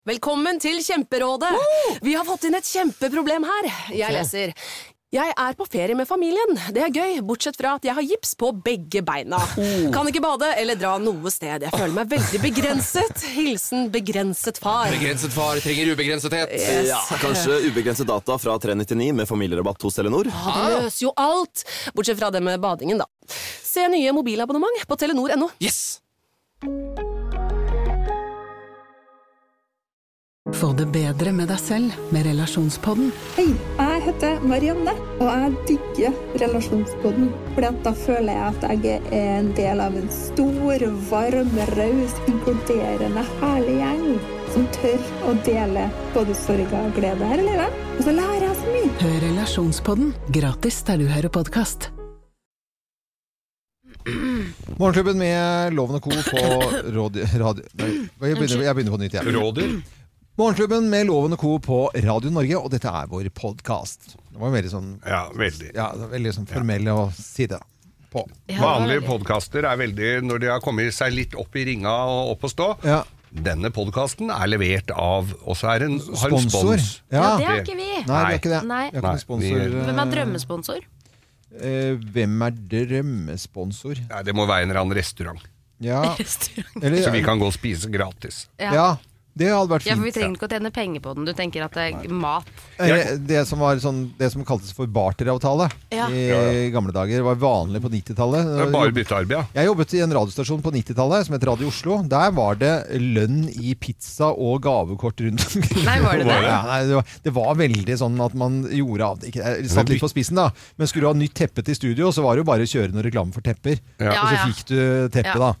Velkommen til Kjemperådet! Vi har fått inn et kjempeproblem her. Jeg leser. Jeg er på ferie med familien. Det er gøy, bortsett fra at jeg har gips på begge beina. Kan ikke bade eller dra noe sted. Jeg føler meg veldig begrenset. Hilsen begrenset far. Begrenset far trenger ubegrensethet. Yes. Ja, kanskje ubegrenset data fra 399 med familierabatt hos Telenor. Det løser jo alt. Bortsett fra det med badingen, da. Se nye mobilabonnement på telenor.no. Yes! Få det bedre med deg selv med Relasjonspodden. Hei, jeg heter Marianne, og jeg digger Relasjonspodden. Fordi at da føler jeg at jeg er en del av en stor, varm, raus, inkluderende, herlig gjeng som tør å dele både sorg og glede her i livet. Og så lærer jeg så mye. Hør Relasjonspodden gratis der du hører podcast. Morgenklubben med Loven og Co. på radio... Nei, jeg begynner på nytt igjen. Rådyr. Morgenklubben med Loven og Co. på Radio Norge, og dette er vår podcast. Det var veldig sånn... Ja, veldig. Ja, veldig sånn formelle å si det på. Vanlige podcaster er veldig, når de har kommet seg litt opp i ringa og opp å stå, denne podcasten er levert av, og så er har en spons. Ja, det er ikke vi. Nei, det er ikke det. Nei. Jeg er ikke sponsor. Hvem er drømmesponsor? Hvem er drømmesponsor? Ja, det må være en eller annen restaurant. Ja. Så vi kan gå og spise gratis. Ja. Det hadde vært fint. Ja, for vi trenger ikke å tjene penger på den. Du tenker at det er mat. Det som var sånn, det som kaltes for barteravtale i gamle dager, var vanlig på 90-tallet. Det er bare byttearbeid, ja. Jeg jobbet i en radiostasjon på 90-tallet som het Radio Oslo. Der var det lønn i pizza og gavekort rundt omkring. Nei, var det det? Ja, nei, det var veldig sånn at man gjorde av det. Jeg satt litt på spissen da. Men skulle du ha nytt teppe til studio, så var det jo bare å kjøre noen reklame for tepper. Og så fikk du teppe da.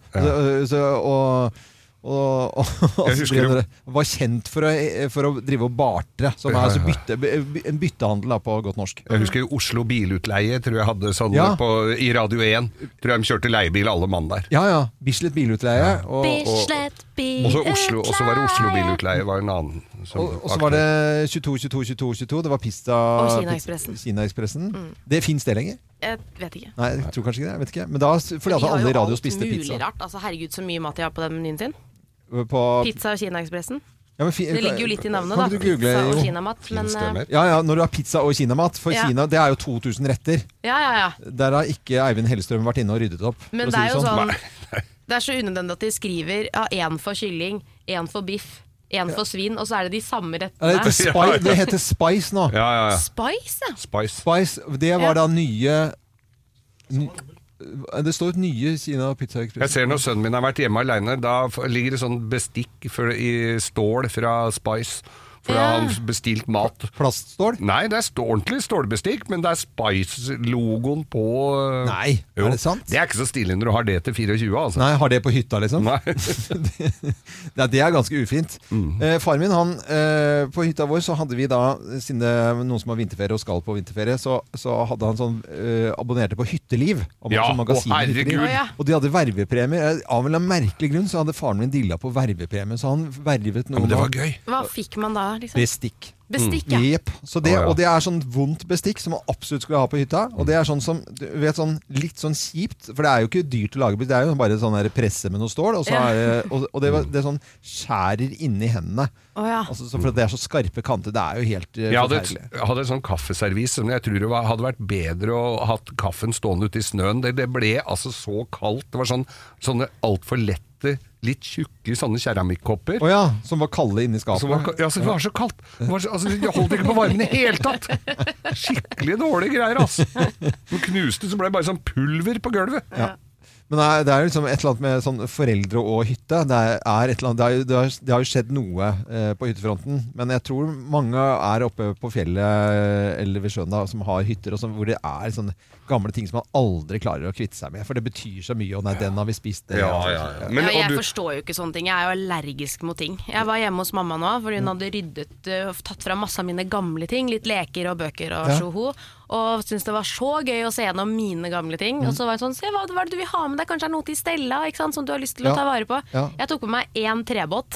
Jeg husker det var kjent for å drive og bartre, som er altså en byttehandel da, på godt norsk. Jeg husker Oslo Bilutleie, tror jeg hadde sånn i Radio 1. Tror jeg de kjørte leiebil alle mann der. Ja, Bislett Bilutleie. Bislett Bilutleie. Og så var det Oslo Bilutleie, var en annen. Og så var det 22. Det var pizza og Kina-ekspressen. Det finnes det lenger? Jeg vet ikke. Nei, jeg tror kanskje ikke det, jeg vet ikke. Men da, fordi at alle radio spiste pizza. Mulig rart, altså herregud så mye mat jeg har på den menyen sin. Pizza og Kina-ekspressen. Ja, det ligger jo litt i navnet da, pizza og kinamat. Når du har pizza og kinamat, for Kina, det er jo 2000 retter. Ja. Der har ikke Eivind Hellstrøm vært inne og ryddet opp. Men det er jo sånn, det er så unødvendig at de skriver en for kylling, en for biff, en for svin, og så er det de samme rettene. Det heter Spice nå. Spice, ja. Spice, det var da nye... Det står et nye Kina-pizza-ekspress. Jeg ser når sønnen min har vært hjemme alene, da ligger det sånn bestikk i stål fra Spice. For da har han bestilt mat. Plaststål? Nei, det er ordentlig stålbestikk, men det er Spice-logoen på. Nei, er det sant? Det er ikke så stille når du har det til 24, altså. Nei, har det på hytta liksom? Nei. Det er ganske ufint. Far min, på hytta vår så hadde vi da, siden det er noen som har vinterferie og skal på vinterferie, så hadde han sånn, abonnerte på Hytteliv. Herregud. Og de hadde vervepremier. Av en merkelig grunn så hadde faren min dilla på vervepremier, så han vervet noen. Men det var gøy. Hva fikk man da? Liksom? Bestikk, ja. Yep. Og det er sånn vondt bestikk som man absolutt skulle ha på hytta. Og det er sånn som, du vet, litt sånn kjipt, for det er jo ikke dyrt å lage, det er jo bare sånn der presse med noe stål, og, så det er sånn skjærer inni hendene. Altså, for det er så skarpe kanter, det er jo helt forferdelig. Jeg hadde et sånn kaffeservis som jeg tror det hadde vært bedre å ha hatt kaffen stående ute i snøen. Det ble altså så kaldt. Det var sånne alt for lette, litt tjukke sånne keramikkopper. Som var kalde inni skapet. Det var så kaldt. Jeg holdt ikke på varmen i hele tatt. Skikkelig dårlige greier, altså. Når knuste så ble det bare sånn pulver på gulvet. Men det er liksom et eller annet med sånn foreldre og hytte. Det har jo skjedd noe på hyttefronten, men jeg tror mange er oppe på fjellet eller ved sjøen da, som har hytter, og hvor det er sånne gamle ting som man aldri klarer å kvitte seg med, for det betyr så mye, og nei, den har vi spist. Men, jeg forstår jo ikke sånne ting. Jeg er jo allergisk mot ting. Jeg var hjemme hos mamma nå, for hun hadde ryddet og tatt fra masse av mine gamle ting, litt leker og bøker og sjoho, og syntes det var så gøy å se gjennom mine gamle ting. Og så var det sånn, se hva er det du vil ha med deg, kanskje er noe til Stella, ikke sant, som du har lyst til å ta vare på. Jeg tok med meg 1 trebåt.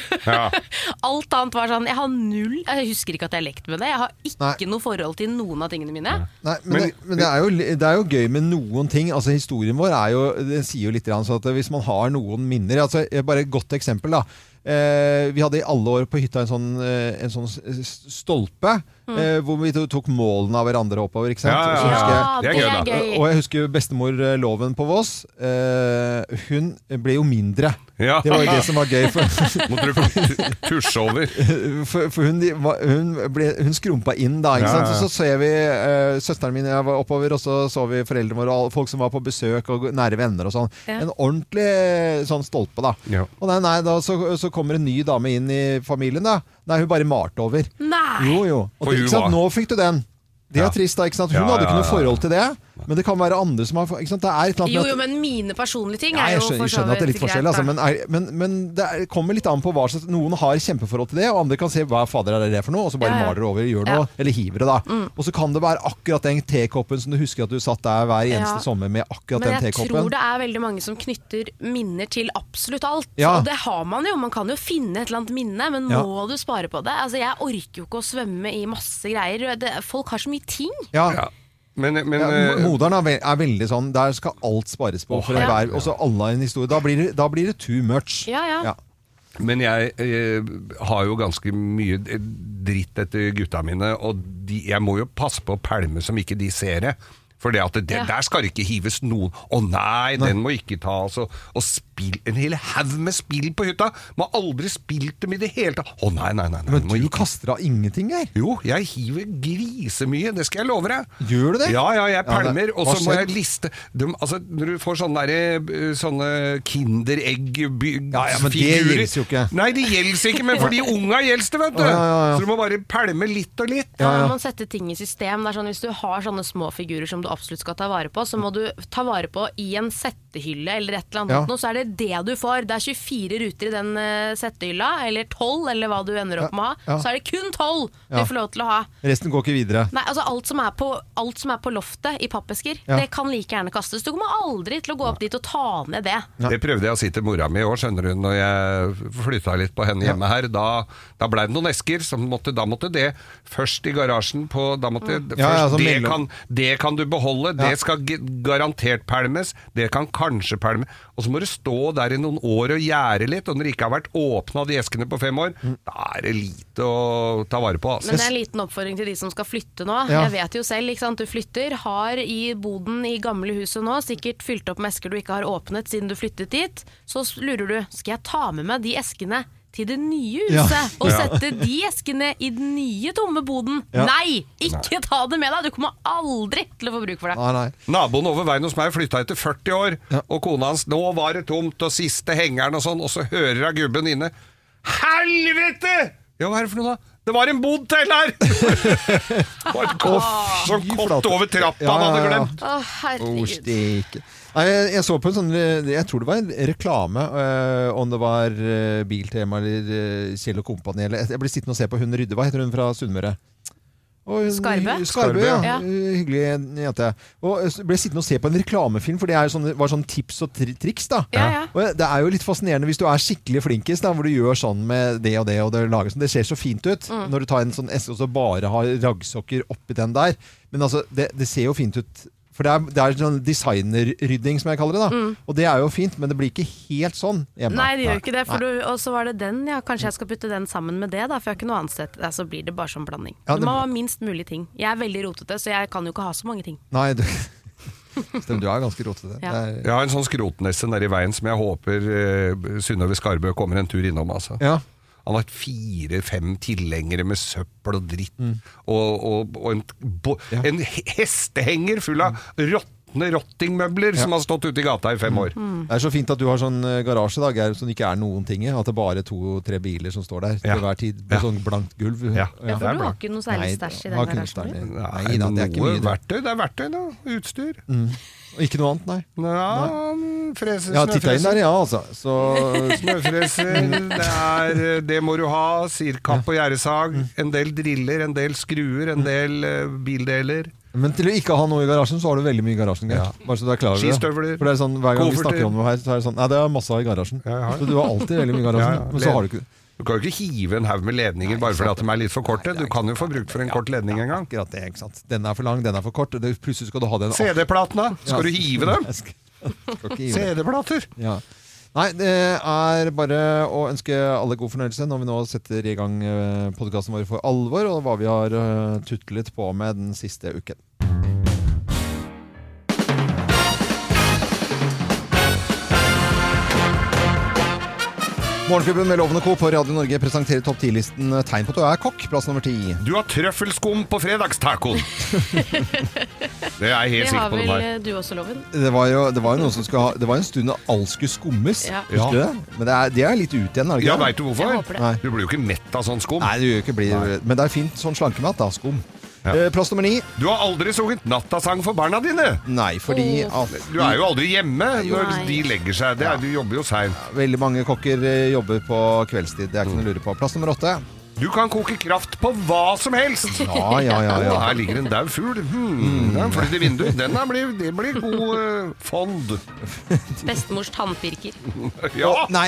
Alt annet var sånn, jeg husker ikke at jeg lekte med det. Jeg har ikke noe forhold til noen av tingene mine. Nei, men det er jo gøy med noen ting. Altså historien vår det sier jo litt grann, så at hvis man har noen minner, altså bare et godt eksempel da, Vi hadde i alle år på hytta en sånn stolpe, hvor vi tok målene av hverandre oppover, ikke sant? Ja, det er gøy. Og jeg husker bestemor Loven på Voss, hun ble jo mindre. Ja. Det var jo det som var gøy. Måtte du tusje over? For hun skrumpa inn da, ikke sant? Så ser vi søsteren min og jeg var oppover, og så vi foreldrene våre, og folk som var på besøk, og nære venner og sånn. En ordentlig sånn stolpe da. Ja. Og da så kommer en ny dame inn i familien da. Nei, hun bare malte over. Nei! Jo. Og ikke sant? Nå fikk du den. Det er trist da, ikke sant? Hun hadde ikke noe forhold til det, men det kan være andre som har, ikke sant? Det er et eller annet Jo, men mine personlige ting er jo for så vidt greit. Jeg skjønner at det er litt forskjell, altså, men det kommer litt an på hva slags, noen har kjempeforhold til det, og andre kan se hva fader er det for noe, og så bare maler over, gjør noe, eller hiver det da. Og så kan det være akkurat den tekoppen som du husker at du satt der hver eneste sommer med akkurat den tekoppen. Men jeg tror det er veldig mange som knytter minner til absolutt alt, og det har man jo. Man kan jo finne et eller annet minne, men må du spare på det? Altså, jeg orker jo ikke å svømme i masse greier. Folk har så mye ting. Ja. Men moderen er veldig sånn, der skal alt spares på for enhver, og så alle en historie. Da blir det too much. Ja. Men jeg har jo ganske mye dritt etter gutta mine, og jeg må jo passe på å pælme som ikke de ser det. For det at der skal det ikke hives noen. Nei, den må ikke tas. Og spill, en hel haug med spill på hytta. Må aldri spilt dem i det hele tatt. Nei. Men du kaster av ingenting her? Jo, jeg hiver grisemye, det skal jeg love deg. Gjør du det? Ja, jeg pælmer, og så må jeg liste altså, når du får sånne kinderegg-figurer. Ja, men det gjelder jo ikke. Nei, det gjelder ikke, men for de unga gjelder det, vet du. Så du må bare pælme litt og litt. Ja, man setter ting i system. Det er sånn, hvis du har sånne små figurer som du absolutt skal ta vare på, så må du ta vare på i en settehylle eller et eller annet, så er det du får. Det er 24 ruter i den settehylla, eller 12, eller hva du ender opp med å ha. Så er det kun 12 du får lov til å ha. Resten går ikke videre. Nei, altså alt som er på loftet i pappesker, det kan like gjerne kastes. Du kommer aldri til å gå opp dit og ta ned det. Det prøvde jeg å si til mora mi i år, skjønner du, når jeg flyttet litt på henne hjemme her. Da ble det noen esker, da måtte det først i garasjen på, det kan du beholde, det skal garantert pælmes, det kan kanskje pælme, og så må du stå der i noen år og gjære litt, og når det ikke har vært åpnet de eskene på 5 år, da er det lite å ta vare på. Altså. Men det er en liten oppfordring til de som skal flytte nå. Jeg vet jo selv, ikke sant, du flytter, har i boden i gamle huset nå, sikkert fylt opp med esker du ikke har åpnet siden du flyttet dit, så lurer du, skal jeg ta med meg de eskene til det nye huset, og sette de eskene i den nye tomme boden? Nei, ikke ta det med deg, du kommer aldri til å få bruk for det. Nei. Naboen over veien hos meg flyttet etter 40 år, og kona hans, nå var det tomt, og siste hengeren og sånn, og så hører jeg gubben inne, helvete! Ja, hva er det for noe da? Det var en bod til her! Sånn kott over trappa han hadde glemt. Herregud. Jeg så på en sånn, jeg tror det var en reklame, om det var Biltema eller Kjell & Company, eller jeg ble sittende og se på hun Rydde, hva heter hun fra Sunnmøre? Skarbe, ja. Hyggelig jente. Og ble sittende og se på en reklamefilm, for det var sånn tips og triks da. Og det er jo litt fascinerende hvis du er skikkelig flinkis da, hvor du gjør sånn med det og det, og det lager sånn. Det ser så fint ut når du tar en sånn eske og så bare har raggsokker oppi den der. Men altså, det ser jo fint ut. For det er sånn designerrydding som jeg kaller det da. Og det er jo fint, men det blir ikke helt sånn hjemme. Nei, det gjør ikke det, og så var det den, kanskje jeg skal putte den sammen med det da, for jeg har ikke noe annet sted, så blir det bare sånn blanding. Det må ha minst mulig ting. Jeg er veldig rotete, så jeg kan jo ikke ha så mange ting. Nei, du er ganske rotete. Jeg har en sånn skrotnesse nede i veien som jeg håper Synnøve Skarbø kommer en tur innom, altså. Ja. Han har 4-5 tilhengere med søppel og dritt, og en hestehenger full av rottingmøbler som har stått ute i gata i 5 år. Det er så fint at du har sånn garasje da, Geir, som ikke er noen ting i, at det er bare 2-3 biler som står der til hver tid, på sånn blankt gulv. Ja, for du har ikke noe særlig stæsj i den garasjen? Nei, det er ikke mye verktøy, det er verktøy da, utstyr. Og ikke noe annet, nei. Freser, ja, titta inn der, altså. Smørfreser, det må du ha, sirkapp og gjæresag, en del driller, en del skruer, en del bildeler. Men til å ikke ha noe i garasjen, så har du veldig mye i garasjen, Geir. Bare så du er klar over det. Skistøvler, for det er sånn, hver gang vi snakker om det her, så er det sånn, nei, det er masse i garasjen. Så du har alltid veldig mye i garasjen, men så har du ikke det. Du kan jo ikke hive en haug med ledninger bare fordi at de er litt for korte. Du kan jo få brukt for en kort ledning en gang. Akkurat det, ikke sant. Den er for lang, den er for kort. Plutselig skal du ha den. CD-platene, skal du hive dem? CD-plater. CD-plater. Ja. Nei, det bare å ønske alle god fornøyelse når vi nå setter i gang podcasten vår for alvor, og hva vi har tutlet på med den siste uken. Morgenklubben med Loven og Co. på Radio Norge presenterer topp 10-listen tegn på at du er kokk. Plass nummer 10. Du har trøffelskum på fredagstacoen. Det er jeg helt sikker på. Det har vel du også, Loven? Det var jo noen som skulle ha, det var en stund da alt skulle skummes. Ja. Husker du det? Men det er litt ut igjen, er det ikke? Ja, vet du hvorfor? Du blir jo ikke mett av sånn skum. Nei, du gjør ikke men det er fint sånn slankemat da, skum. Ja. Plass nummer 9. Du har aldri sunget nattasang for barna dine. Nei, fordi at du er jo aldri hjemme når de legger seg. Du jobber jo sent. Veldig mange kokker jobber på kveldstid. Det er ikke noe å lure på. Plass nummer 8. Du kan koke kraft på hva som helst. Ja. Her ligger en daud fugl. Den flyr i vinduet. Det blir god fond. Bestemors tannpirker. Ja. Nei.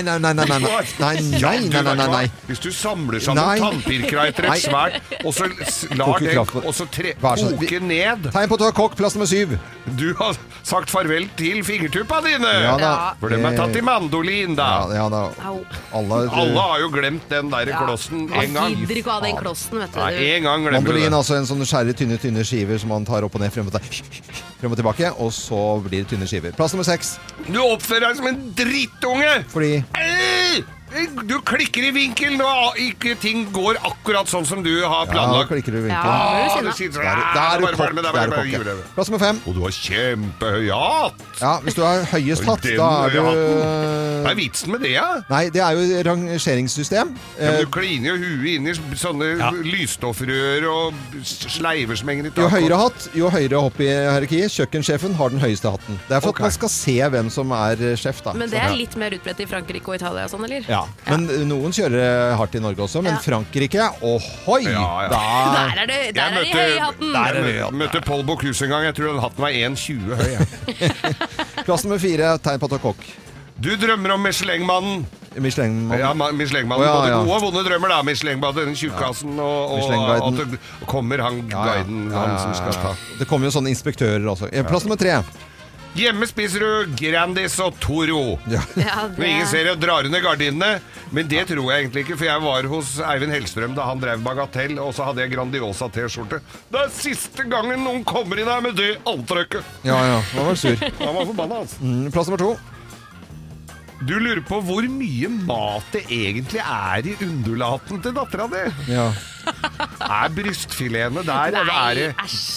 Hvis du samler sammen tannpirkere etter et svært, og så lar den koke ned. Tegn på at du har kokk. Plass nummer 7. Du har sagt farvel til fingertuppa dine. For de er tatt i mandolin, da. Ja da. Alle har jo glemt den der klossen en gang. Jeg gidder ikke å ha den klossen, vet du. Nei, en gang glemmer mandolin, altså en sånn skjære tynne skiver som man tar opp og ned, frem og tilbake, og så blir det tynne skiver. Plass nummer 6. Du oppfører deg som en drittunge! Fordi? Du klikker i vinkel når ikke ting går akkurat sånn som du har planlagt. Ja, klikker du i vinkel. Der er du kokk. Plass nummer 5. Og du har kjempehøy hatt. Ja, hvis du har høyest hatt, da er du... Hva er vitsen med det, ja? Nei, det er jo rangeringssystem. Du kliner jo huet inn i sånne lysstoffrør og sleiver som henger i taket. Jo høyere hatt, jo høyere hopp i hierarkiet. Kjøkkensjefen har den høyeste hatten. Det er for at man skal se hvem som er sjef, da. Men det er litt mer utbredt i Frankrike og Italia, sånn, eller? Ja, men noen kjører hardt i Norge også. Men Frankrike, ohoi! Der er det høyhatten! Jeg møtte Paul Bocuse en gang. Jeg tror den hatten var 1,20 høy. Plass nummer 4, tegn på at du er kokk. Du drømmer om Michelin-mannen. Michelin-mannen. Ja, Michelin-mannen. Både gode og vonde drømmer, da. Michelin-mannen, den tjukkassen, og at det kommer han guiden, han som skal ta. Det kommer jo sånne inspektører også. Plass nummer 3. Hjemme spiser du Grandis og Toro. Når ingen ser og drar under gardinene. Men det tror jeg egentlig ikke, for jeg var hos Eivind Hellstrøm da han drev Bagatell, og så hadde jeg Grandiosa T-skjorte. Det er siste gangen noen kommer inn her med det antrekket. Ja, han var sur. Han var forbannet, altså. Plass nummer 2. Du lurer på hvor mye mat det egentlig er i undulaten til datteren din. Ja. Er brystfiletene der? Nei,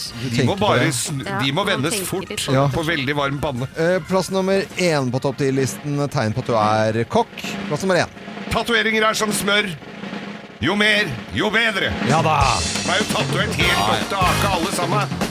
de må vendes fort på veldig varm panne. Plass nummer 1 på topp 10-listen. Tegn på at du er kokk. Plass nummer 1. Tatoveringer er som smør. Jo mer, jo bedre. Ja da. De er jo tatovert helt opp til ake alle sammen.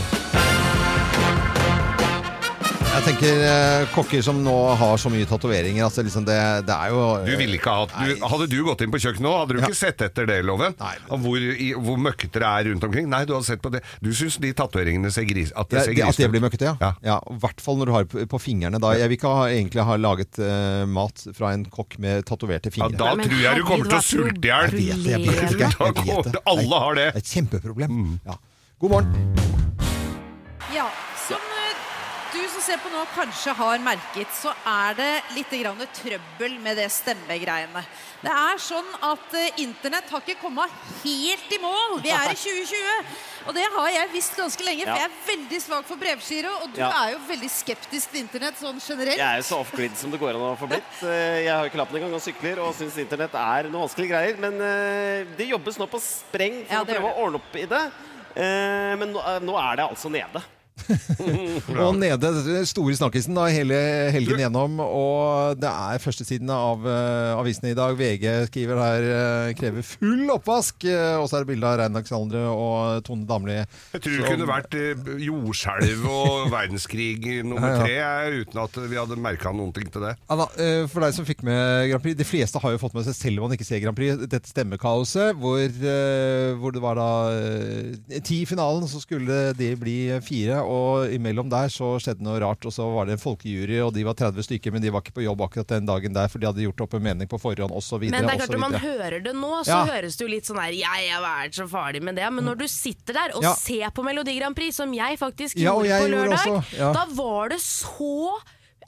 Jeg tenker kokker som nå har så mye tatoveringer, altså liksom det er jo... Du ville ikke ha hatt... Hadde du gått inn på kjøkkenet nå, hadde du ikke sett etter det, Loven? Nei. Hvor møkkete det er rundt omkring? Nei, du hadde sett på det. Du synes de tatoveringene ser gris... At det blir møkkete, ja. I hvert fall når du har på fingrene da. Jeg vil ikke egentlig ha laget mat fra en kokk med tatoverte fingre. Ja, da tror jeg du kommer til å sulte ihjel. Jeg vet det. Alle har det. Det er et kjempeproblem. Ja. God morgen. Ja, som du som ser på nå kanskje har merket, så er det litt grann trøbbel med det stemmegreiene. Det er sånn at internett har ikke kommet helt i mål. Vi er i 2020, og det har jeg visst ganske lenge, for jeg er veldig svak for brevgiro, og du er jo veldig skeptisk til internett sånn generelt. Jeg er jo så off-grid som det går an å få blitt. Jeg har ikke lappen en gang og sykler, og synes internett er noe vanskelige greier, men det jobbes nå på spreng for å prøve å ordne opp i det. Men nå er det altså nede. Og nede, den store snakkisen da, hele helgen gjennom, og det er førstesiden av avisen i dag. VG skriver her, krever full oppvask, og så er det bildet av Rein Alexandre og Tone Damli. Jeg tror det kunne vært jordskjelv og verdenskrig nummer 3, uten at vi hadde merket noen ting til det. Anna, for deg som fikk med Grand Prix, de fleste har jo fått med seg, selv om man ikke ser Grand Prix, dette stemmekaoset, hvor det var da 10 finalen, så skulle det bli 4, og imellom der så skjedde noe rart, og så var det en folkejury, og de var 30 stykker, men de var ikke på jobb akkurat den dagen der, for de hadde gjort opp en mening på forhånd, og så videre. Men det er klart, når man hører det nå, så høres det jo litt sånn her, jeg er så farlig med det, men når du sitter der og ser på Melodi Grand Prix, som jeg faktisk gjorde på lørdag, da var det så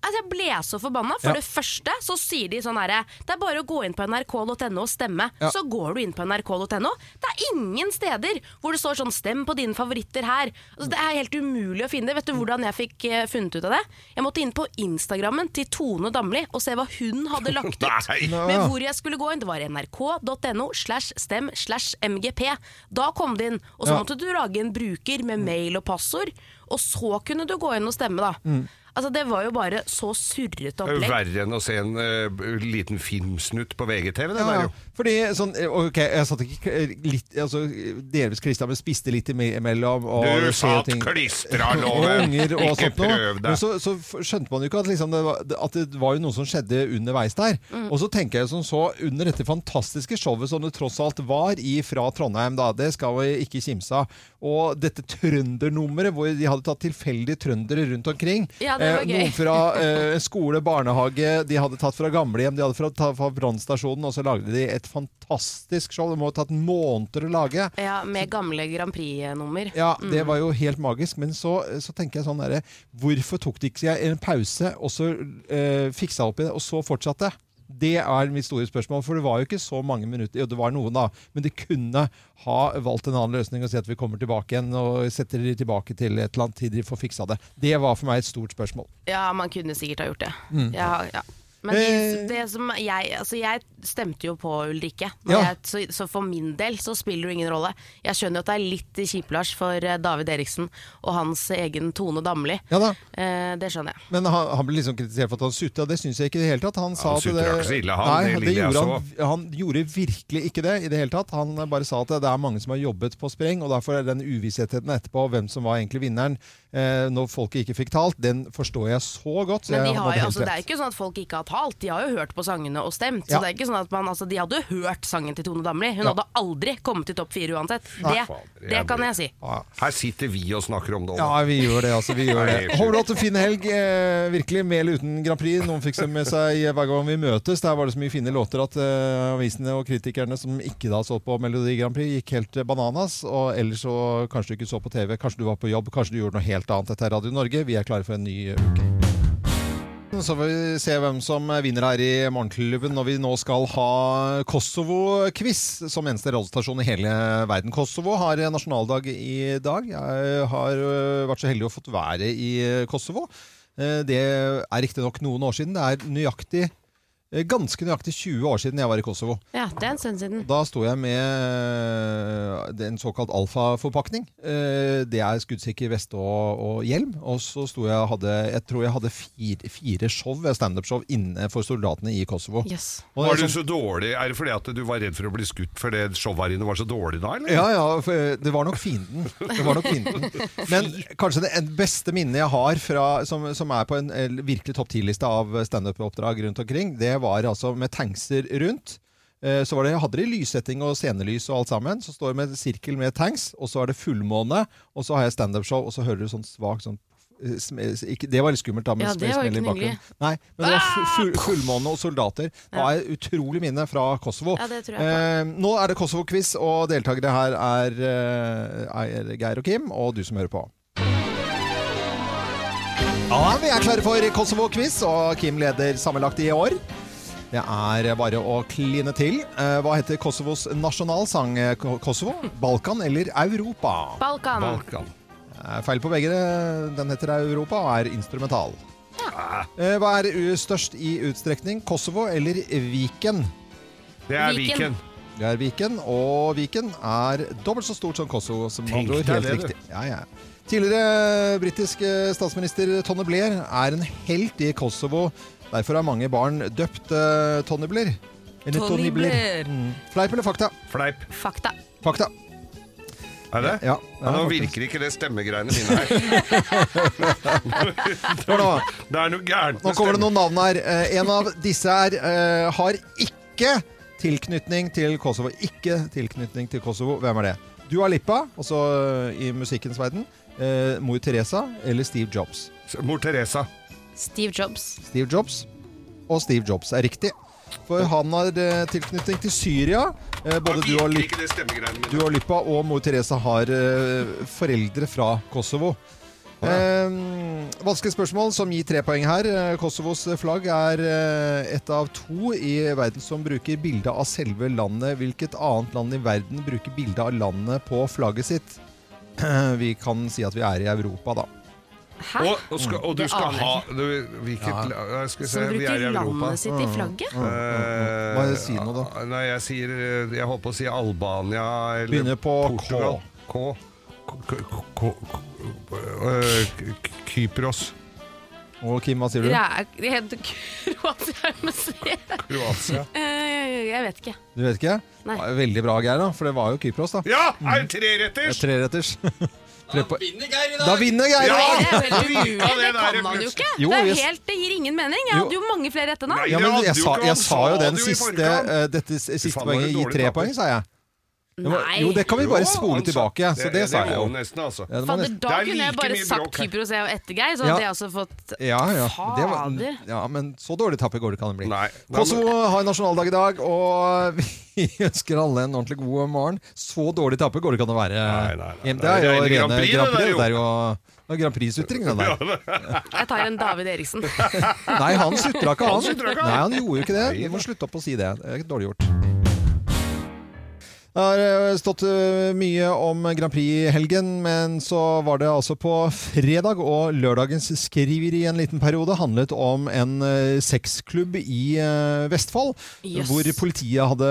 Altså, jeg ble så forbanna. For det første så sier de sånn her: det bare å gå inn på nrk.no og stemme. Så går du inn på nrk.no. Det ingen steder hvor det står sånn 'stem på dine favoritter her'. Altså, det helt umulig å finne det. Vet du hvordan jeg fikk funnet ut av det? Jeg måtte inn på Instagrammen til Tone Damli og se hva hun hadde lagt ut med hvor jeg skulle gå inn. Det var nrk.no/stem/mgp. Da kom det inn, og så måtte du lage en bruker med mail og passord, og så kunne du gå inn og stemme da. Altså, det var jo bare så surret opplegg. Det verre enn å se en liten filmsnutt på VGTV, det der jo. Fordi, sånn, ok, jeg satt ikke litt, altså, delvis Kristian, men spiste litt imellom. Og du satt klistra, Loven! Ikke prøv deg! Men så skjønte man jo ikke at, liksom, at det var jo noe som skjedde underveis der. Og så tenker jeg som så, under dette fantastiske showet som det tross alt var fra Trondheim, da, det skal vi ikke kimse av, og dette trøndernummeret, hvor de hadde tatt tilfeldige trøndere rundt omkring. Ja, det var gøy. Noen fra skole, barnehage, de hadde tatt fra gamlehjem, de hadde tatt fra brannstasjonen, og så lagde de et fantastisk show. Det må ha tatt måneder å lage. Ja, med gamle Grand Prix-nummer. Ja, det var jo helt magisk, men så tenker jeg sånn der, hvorfor tok de ikke en pause, og så fiksa opp i det, og så fortsatte? Det mitt store spørsmål, for det var jo ikke så mange minutter, jo det var noen da, men de kunne ha valgt en annen løsning og si at vi kommer tilbake igjen og setter de tilbake til et eller annet tid de får fiksa det. Det var for meg et stort spørsmål. Ja, man kunne sikkert ha gjort det. Ja. Men det som jeg stemte jo på Ulrikke, så for min del så spiller det ingen rolle. Jeg skjønner jo at det litt kjiplars for David Eriksen og hans egen Tone Damli. Det skjønner jeg. Men han ble liksom kritisert for at han suttet, og det synes jeg ikke i det hele tatt. Han sa at han gjorde virkelig ikke det i det hele tatt. Han bare sa at det mange som har jobbet på spreng, og derfor den uvissheten etterpå, hvem som var egentlig vinneren, når folk ikke fikk talt, den forstår jeg så godt. Så men det ikke sånn at folk ikke har talt. De har jo hørt på sangene og stemt. Så det ikke sånn at de hadde jo hørt sangen til Tone Damli. Hun hadde aldri kommet til topp 4 uansett. Det kan jeg si. Her sitter vi og snakker om det. Ja, vi gjør det. Altså, vi gjør det. Håper du hatt en fin helg. Virkelig med eller uten Grand Prix. Noen fikk se med seg hver gang vi møtes. Der var det så mye fine låter at avisene og kritikerne som ikke da så på Melodi Grand Prix, gikk helt bananas. Og ellers så kanskje du ikke så på TV. Kanskje du var på jobb. Kanskje du gjorde noe helt annet. Dette er Radio Norge. Vi er klare for en ny uke. Så får vi se hvem som vinner her i Morgenklubben når vi nå skal ha Kosovo-quiz som eneste radiostasjon i hele verden. Kosovo har nasjonaldag i dag. Jeg har vært så heldig å fått være i Kosovo. Det er riktig nok noen år siden. Det er ganske nøyaktig 20 år siden jeg var i Kosovo. Ja, det en stund siden. Da sto jeg med en såkalt alfa-forpakning. Det skuddsikker vest og hjelm. Og så sto jeg tror jeg hadde 4 show, stand-up-show inne for soldatene i Kosovo. Yes. Var du så dårlig? Er det fordi at du var redd for å bli skutt fordi showet var så dårlig da, eller? Ja, det var nok fienden. Men kanskje det beste minnet jeg har som er på en virkelig topp 10-liste av stand-up-oppdrag rundt omkring, det var altså med tankser rundt. Så hadde de lyssetting og scenelys og alt sammen. Så står det med sirkel med tanks, og så er det fullmåne, og så har jeg stand-up-show, og så hører du sånn svagt sånn det var litt skummelt da, det var ikke hyggelig. Nei, men det var fullmåne og soldater. Det var et utrolig minne fra Kosovo. Ja, det tror jeg. Nå er det Kosovo-quiz, og deltakere her er Geir og Kim, og du som hører på. Ja, vi er klare for Kosovo-quiz, og Kim leder sammenlagt i år. Det er bare å kline til. Hva heter Kosovos nasjonalsang? Kosovo, Balkan eller Europa? Balkan. Feil på begge. Den heter Europa og er instrumental. Hva er størst i utstrekning? Kosovo eller Viken? Det er Viken. Det er Viken, og Viken er dobbelt så stort som Kosovo. Som helt riktig. Ja. Tidligere britisk statsminister Tony Blair er en helt i Kosovo. Derfor har mange barn døpt Tony Blair. Tony Blair. Fleip eller fakta? Fleip. Fakta. Er det? Ja. Nå virker ikke det stemmegreiene mine her. Det er noe gærent. Nå kommer det noen navn her. En av disse har ikke tilknytning til Kosovo. Ikke tilknytning til Kosovo. Hvem er det? Dua Lipa, altså i musikkens verden. Mor Teresa eller Steve Jobs? Mor Teresa. Steve Jobs. Og Steve Jobs er riktig. For han har tilknytning til Syria. Både Dua Lipa og Mor Teresa har foreldre fra Kosovo. Vanskelig spørsmål som gir 3 poeng her. Kosovos flagg et av 2 i verden som bruker bilde av selve landet. Hvilket annet land i verden bruker bilde av landet på flagget sitt? Vi kan si at vi i Europa da. Hæ? Og du skal ha hvilket som bruker landet sitt i flagget? Hva sier du nå da? Nei, jeg håper å si Albania eller begynner på Portugal. Kypros. Og Kim, hva sier du? Det heter Kroatia. Jeg vet ikke. Du vet ikke? Nei. Veldig bra, Geir, da, for det var jo Kypros da. Ja, 3-retters! 3-retters. Da vinner Geir i dag! Da vinner Geir! Nei, det veldig umulig, det kan man jo ikke. Det gir ingen mening. Jeg hadde jo mange flere rette nå. Ja, men jeg sa jo dette siste poenget gir 3 poeng, sa jeg. Nei. Jo, det kan vi bare spole tilbake, så det sa jeg jo. Fader, da kunne jeg bare sagt Kypros og Ettergeir, så hadde jeg også fått fader. Ja, men så dårlig tappe går det kan det bli. Kosovo har nasjonaldag i dag, og vi ønsker alle en ordentlig god morgen. Så dårlig tappe går det kan det være. Nei. Det er jo rene Grand Prix, det er jo Grand Prix-sutringen der. Jeg tar en David Eriksen. Nei, han sutra ikke han. Nei, han gjorde jo ikke det. Vi må slutte opp å si det. Det dårlig gjort. Det har stått mye om Grand Prix-helgen, men så var det altså på fredag, og lørdagens skriver i en liten periode handlet om en sexklubb i Vestfold, hvor politiet hadde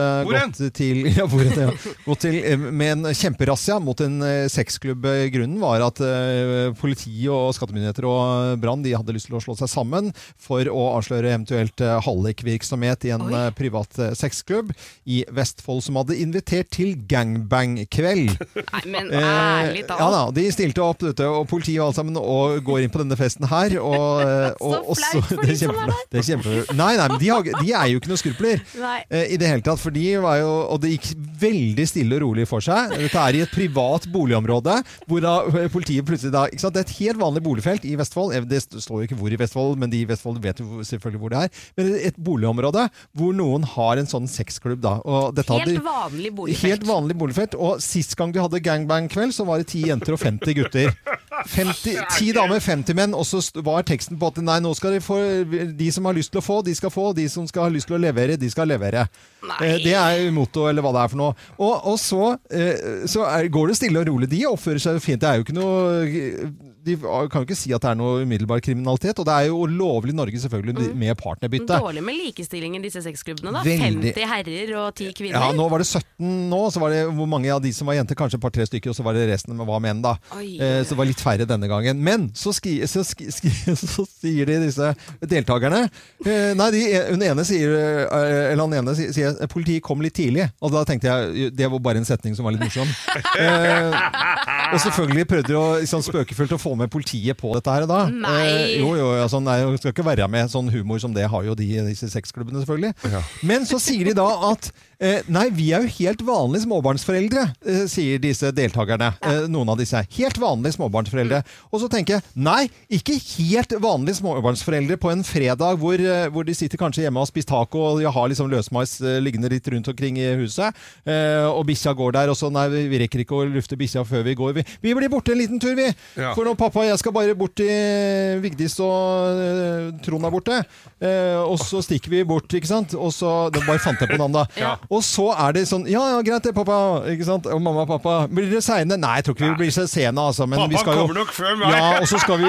gått til med en kjemperazzia mot en sexklubb. Grunnen var at politi og skattemyndigheter og Brann, de hadde lyst til å slå seg sammen for å avsløre eventuelt hallikvirksomhet i en privat sexklubb i Vestfold, som hadde invitert til gangbang-kveld. Nei, men ærlig talt. Ja da, de stilte opp, og politiet og alt sammen, og går inn på denne festen her. Så flaut for de som var der. Nei, men de jo ikke noe skrupler i det hele tatt, for de var jo, og det gikk veldig stille og rolig for seg. Dette i et privat boligområde, hvor da politiet plutselig da, ikke sant, det et helt vanlig boligfelt i Vestfold, det står jo ikke hvor i Vestfold, men de i Vestfold vet jo selvfølgelig hvor det men et boligområde hvor noen har en sånn sexklubb da. Og dette helt vanlig boligfelt. Helt vanlig boligfelt, og sist gang de hadde gangbang-kveld, så var det 10 jenter og 50 gutter. 10 damer, 50 menn, og så var teksten på at nei, nå skal de som har lyst til å få, de skal få, de som skal ha lyst til å levere, de skal levere. Det jo motto, eller hva det for noe. Og så går det stille og rolig. De oppfører seg fint. Det jo ikke noe... De kan jo ikke si at det noe umiddelbar kriminalitet, og det jo lovlig i Norge selvfølgelig med partnerbytte. Dårlig med likestillingen disse sexklubbene da. 50 herrer og 10 kvinner. Ja, nå var det 17 nå, så var det hvor mange av de som var jenter, kanskje et par-tre stykker, og så var det resten var menn da. Så det var litt færre denne gangen. Men så sier de disse deltakerne, hun ene sier politiet kom litt tidlig, og da tenkte jeg, det var bare en setning som var litt morsom. Og selvfølgelig prøvde de å spøkefullt å få med politiet på dette her da. Nei! Jo, sånn, skal ikke være med sånn humor som det har jo disse sexklubbene selvfølgelig. Ja. Men så sier de da at nei, vi jo helt vanlige småbarnsforeldre, sier disse deltakerne. Noen av disse helt vanlige småbarnsforeldre. Og så tenker jeg, nei, ikke helt vanlige småbarnsforeldre på en fredag hvor de sitter kanskje hjemme og har spist taco, og de har liksom løsmais liggende litt rundt omkring i huset, og bikkja går der, og så nei, vi rekker ikke å lufte bikkja før vi går. Vi blir borte en liten tur, vi! Ja. For nå, pappa, jeg skal bare bort til Vigdis og Trond borte, og så stikker vi bort, ikke sant? Og så, det bare fant jeg på navn da. Ja. Og så det sånn, ja, greit det, pappa, ikke sant? Og mamma, pappa, blir dere sene? Nei, jeg tror ikke vi blir så sene, altså. Men pappa vi skal kommer nok før meg. Ja, og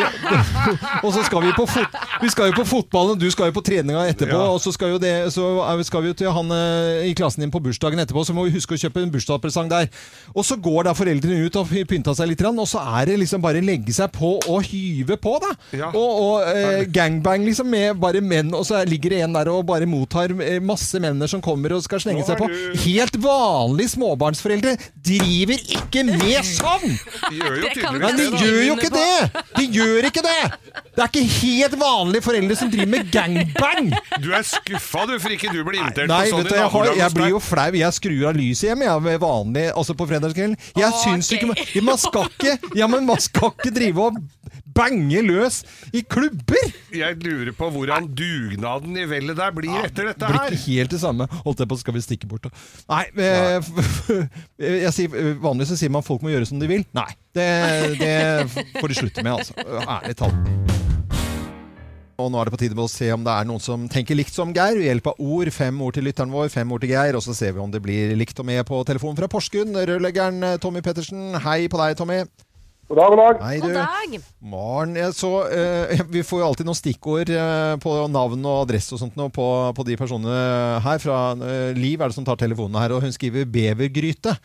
så skal vi på fotballen, og du skal jo på treninga etterpå, og så skal vi jo til han i klassen din på bursdagen etterpå, så må vi huske å kjøpe en bursdagspresang der. Og så går da foreldrene ut og pynta seg litt, og så det liksom bare legge seg på og hyve på da. Ja. Og gangbang liksom med bare menn, og så ligger det en der og bare mottar masse menner som kommer og skal slenge seg på. Helt vanlige småbarnsforeldre driver ikke med sånn! De gjør jo ikke det! De gjør ikke det! Det ikke helt vanlige foreldre som driver med gangbang! Du skuffa du, for ikke du blir invitert på sånn i nabolaget. Jeg blir jo flau. Jeg skrur av lyset hjemme, med vanlig, altså på fredagskvelden. Jeg syns ikke man skal ikke drive og bange løs i klubber! Jeg lurer på hvordan dugnaden i vellet der blir etter dette her. Det blir ikke helt det samme. Holdt jeg på, skal vi stikke bort da? Nei, vanligvis så sier man folk må gjøre som de vil. Nei, det får de slutte med, altså. Ærlig talt. Og nå er det på tide med å se om det er noen som tenker likt som Geir. Ved hjelp av ord, 5 ord til lytteren vår, 5 ord til Geir, og så ser vi om det blir likt. Og med på telefonen fra Porsgrunn, rørleggeren Tommy Pettersen. Hei på deg, Tommy. God dag, god dag. Hei, du. God dag. Maren, vi får jo alltid noen stikkord på navn og adresse og sånt nå på de personene her. Fra Liv er det som tar telefonen her, og hun skriver bevergryte.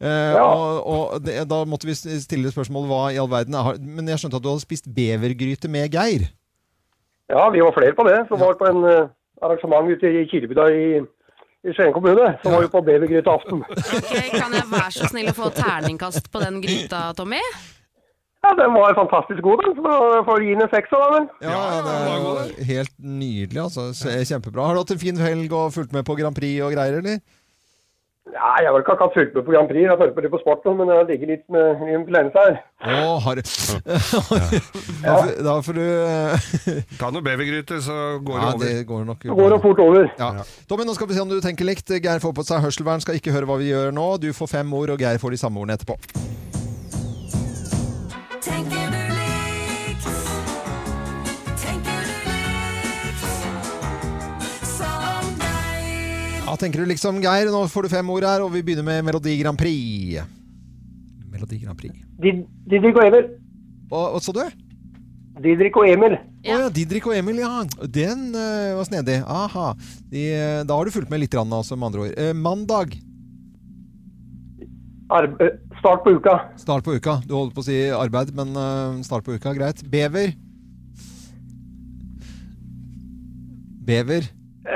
Da måtte vi stille spørsmål hva i all verden er. Men jeg skjønte at du hadde spist bevergryte med Geir. Ja, vi var flere på det, som var på en arrangement ute i Kiribygda i Skien kommune, som var jo på bevergryte aften. Okay, kan jeg være så snill å få terningkast på den gryta, Tommy? Ja, den var fantastisk god, den, så da får vi gi den en 6 da, vel? Ja, det var helt nydelig, altså. Kjempebra. Har du hatt en fin helg og fulgt med på Grand Prix og greier, eller? Ja, jeg har ikke akkurat fulgt med på Grand Prix, jeg har fulgt med det på sporten, men jeg ligger litt med influensa her. Har da får du Ta noe bevergryte, så går det over. Det går nok. Så går det fort over. Ja. Tommy, nå skal vi se om du tenker likt. Geir får på seg hørselvern, skal ikke høre hva vi gjør nå. Du får 5 ord, og Geir får de samme ordene etterpå. Ja, tenker du liksom Geir, nå får du 5 ord her, og vi begynner med Melodi Grand Prix. Melodi Grand Prix. Didrik og Emil. Hva sa du? Didrik og Emil. Ja, Didrik og Emil, ja. Den var snedig. Aha. Da har du fulgt med litt grann, altså, med andre ord. Mandag. Start på uka. Start på uka. Du holdt på å si arbeid, men start på uka, greit. Bever. Bever.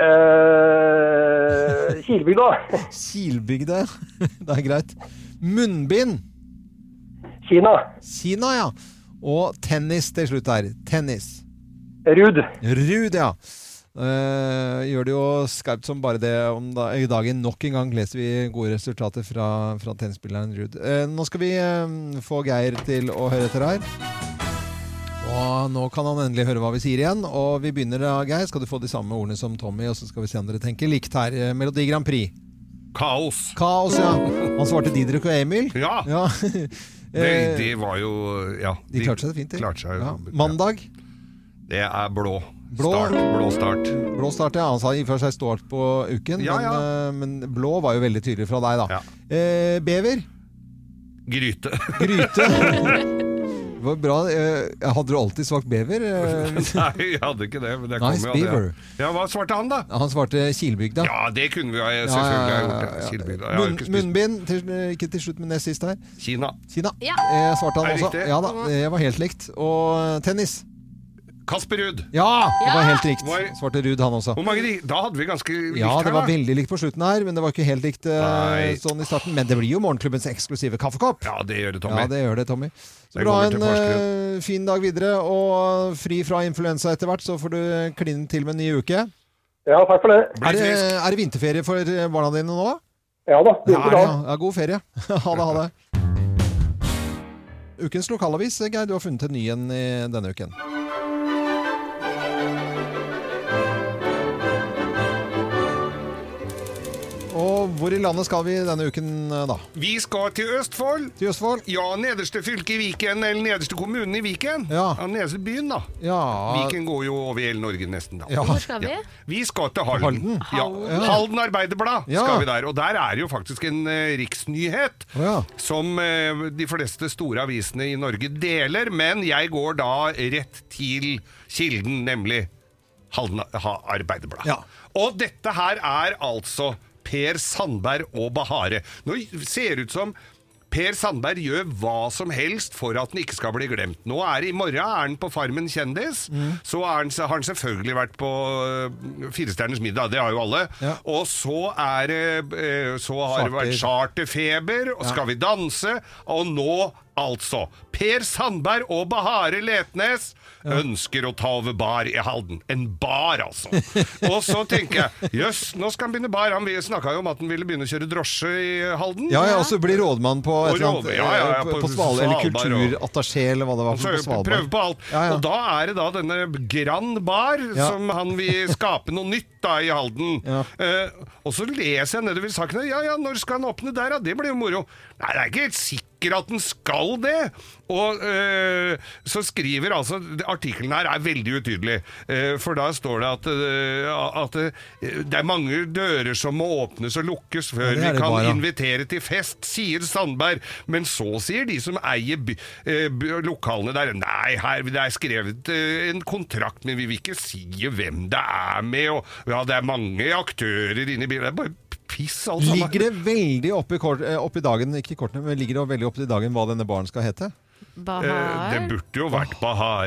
Kilbygda. Kilbygda, det er greit. Munnbind. Kina. Kina, ja. Og tennis til slutt her. Tennis. Rud, ja. Gjør det jo skarpt som bare det i dagen. Nok en gang leser vi gode resultater fra tennisspilleren Rud. Nå skal vi få Geir til å høre etter her. Og nå kan han endelig høre hva vi sier igjen. Og vi begynner da, Geir. Skal du få de samme ordene som Tommy, og så skal vi se om dere tenker likt her. Melodi Grand Prix. Kaos, ja. Han svarte Didrik og Emil. Ja. De var jo, ja. De klarte seg fint. Klarte seg, ja. Mandag. Det er blå start. Blå start, ja. Han sa i og for seg start på uken, men blå var jo veldig tydelig fra deg da. Ja. Bever. Gryte. Det var bra. Hadde du alltid svart bever? Nei, jeg hadde ikke det. Men det nice kom jo beaver. Ja, hva svarte han da? Han svarte Kilbygda. Ja, det kunne vi selvfølgelig ha gjort. Kilbygda. Munnbind, ikke til slutt, men nest sist her. Kina. Ja. Svarte han også. Ja da, det var helt likt. Og tennis. Kasper Ruud. Ja, det var helt likt. Svarte Ruud han også. Da hadde vi ganske likt her da. Ja, det var veldig likt på slutten her, men det var ikke helt likt sånn i starten. Men det blir jo morgenklubbens eksklusive kaffekopp. Ja, det gjør det, Tommy. Så får du ha en fin dag videre, og fri fra influensa etter hvert, så får du kline til med en ny uke. Ja, takk for det. Er det vinterferie for barna dine nå? Ja da, vinterdag. Ja, god ferie. Ha det. Ukens lokalavis, Geir, du har funnet en ny en i denne uken. Og hvor i landet skal vi denne uken da? Vi skal til Østfold. Til Østfold? Ja, nederste fylke i Viken, eller nederste kommunen i Viken. Ja. Nederste byen da. Ja. Viken går jo over hele Norge nesten da. Ja. Hvor skal vi? Vi skal til Halden. Ja. Halden Arbeiderblad skal vi der. Og der er jo faktisk en riksnyhet som de fleste store avisene i Norge deler, men jeg går da rett til kilden, nemlig Halden Arbeiderblad. Ja. Og dette her er altså Per Sandberg og Bahare. Nå ser det ut som Per Sandberg gjør hva som helst for at den ikke skal bli glemt. I morgen er han på Farmen kjendis, så har han selvfølgelig vært på 4-stjerners middag, det har jo alle. Ja. Og så har det vært Charterfeber, og Skal vi danse, og nå altså, Per Sandberg og Bahare Letnes ønsker å ta over bar i Halden. En bar, altså. Og så tenker jeg, jøss, nå skal han begynne bar. Han snakket jo om at han ville begynne å kjøre drosje i Halden. Ja, og så blir rådmann på et eller annet, på Svalbard, eller kulturattaché, eller hva det var for på Svalbard. Prøve på alt. Og da er det da denne Grand Bar, som han vil skape noe nytt da i Halden. Og så leser jeg nedover sakene, når skal han åpne der? Det blir jo moro. Nei, det er ikke helt sikkert at den skal det. Og så skriver altså, artikkelen her er veldig utydelig, for da står det at det er mange dører som må åpnes og lukkes før vi kan invitere til fest, sier Sandberg. Men så sier de som eier lokalene der, nei, her det er skrevet en kontrakt, men vi vil ikke si hvem det er med, og det er mange aktører inne i bilen. Det er bare piss alt sammen. Ligger det veldig opp i dagen, ikke i kortene, men ligger det veldig opp i dagen hva denne baren skal hete? Bahar. Det burde jo vært Bahar.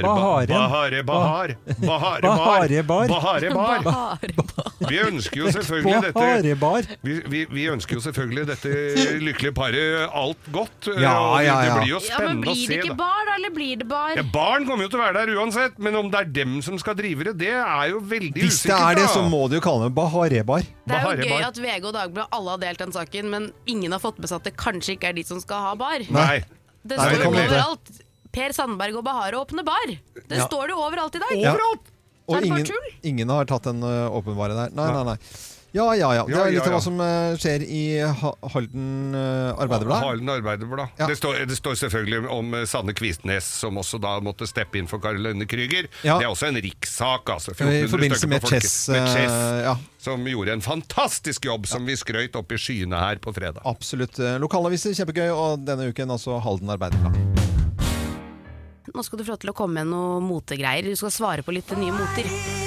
Vi ønsker jo selvfølgelig dette. Vi ønsker jo selvfølgelig dette lykkelige paret alt godt. Det blir jo spennende å se. Men blir det ikke bar, eller blir det bar? Barn kommer jo til å være der uansett, men om det er dem som skal drive det, det er jo veldig usikkert. Hvis det er det, så må du jo kalle det Baharebar. Det er jo gøy at VG og Dagbladet alle har delt den saken, men ingen har fått med seg at det kanskje ikke er de som skal ha bar. Nei. Det står jo overalt. Per Sandberg og Bahare åpner bar. Det står det overalt i dag. Overalt! Og ingen har tatt en åpenbare der. Nei. Ja. Det er litt av hva som skjer i Halden Arbeiderblad. Halden Arbeiderblad. Ja. Det står selvfølgelig om Sanne Kvistnes, som også da måtte steppe inn for Caroline Krüger. Ja. Det er også en rikssak, altså. I forbindelse med Chess. Som gjorde en fantastisk jobb, som vi skrøt opp i skyene her på fredag. Absolutt. Lokalaviser, kjempegøy, og denne uken altså Halden Arbeiderblad. Nå skal du få lov til å komme med noen motegreier. Du skal svare på litt nye moter.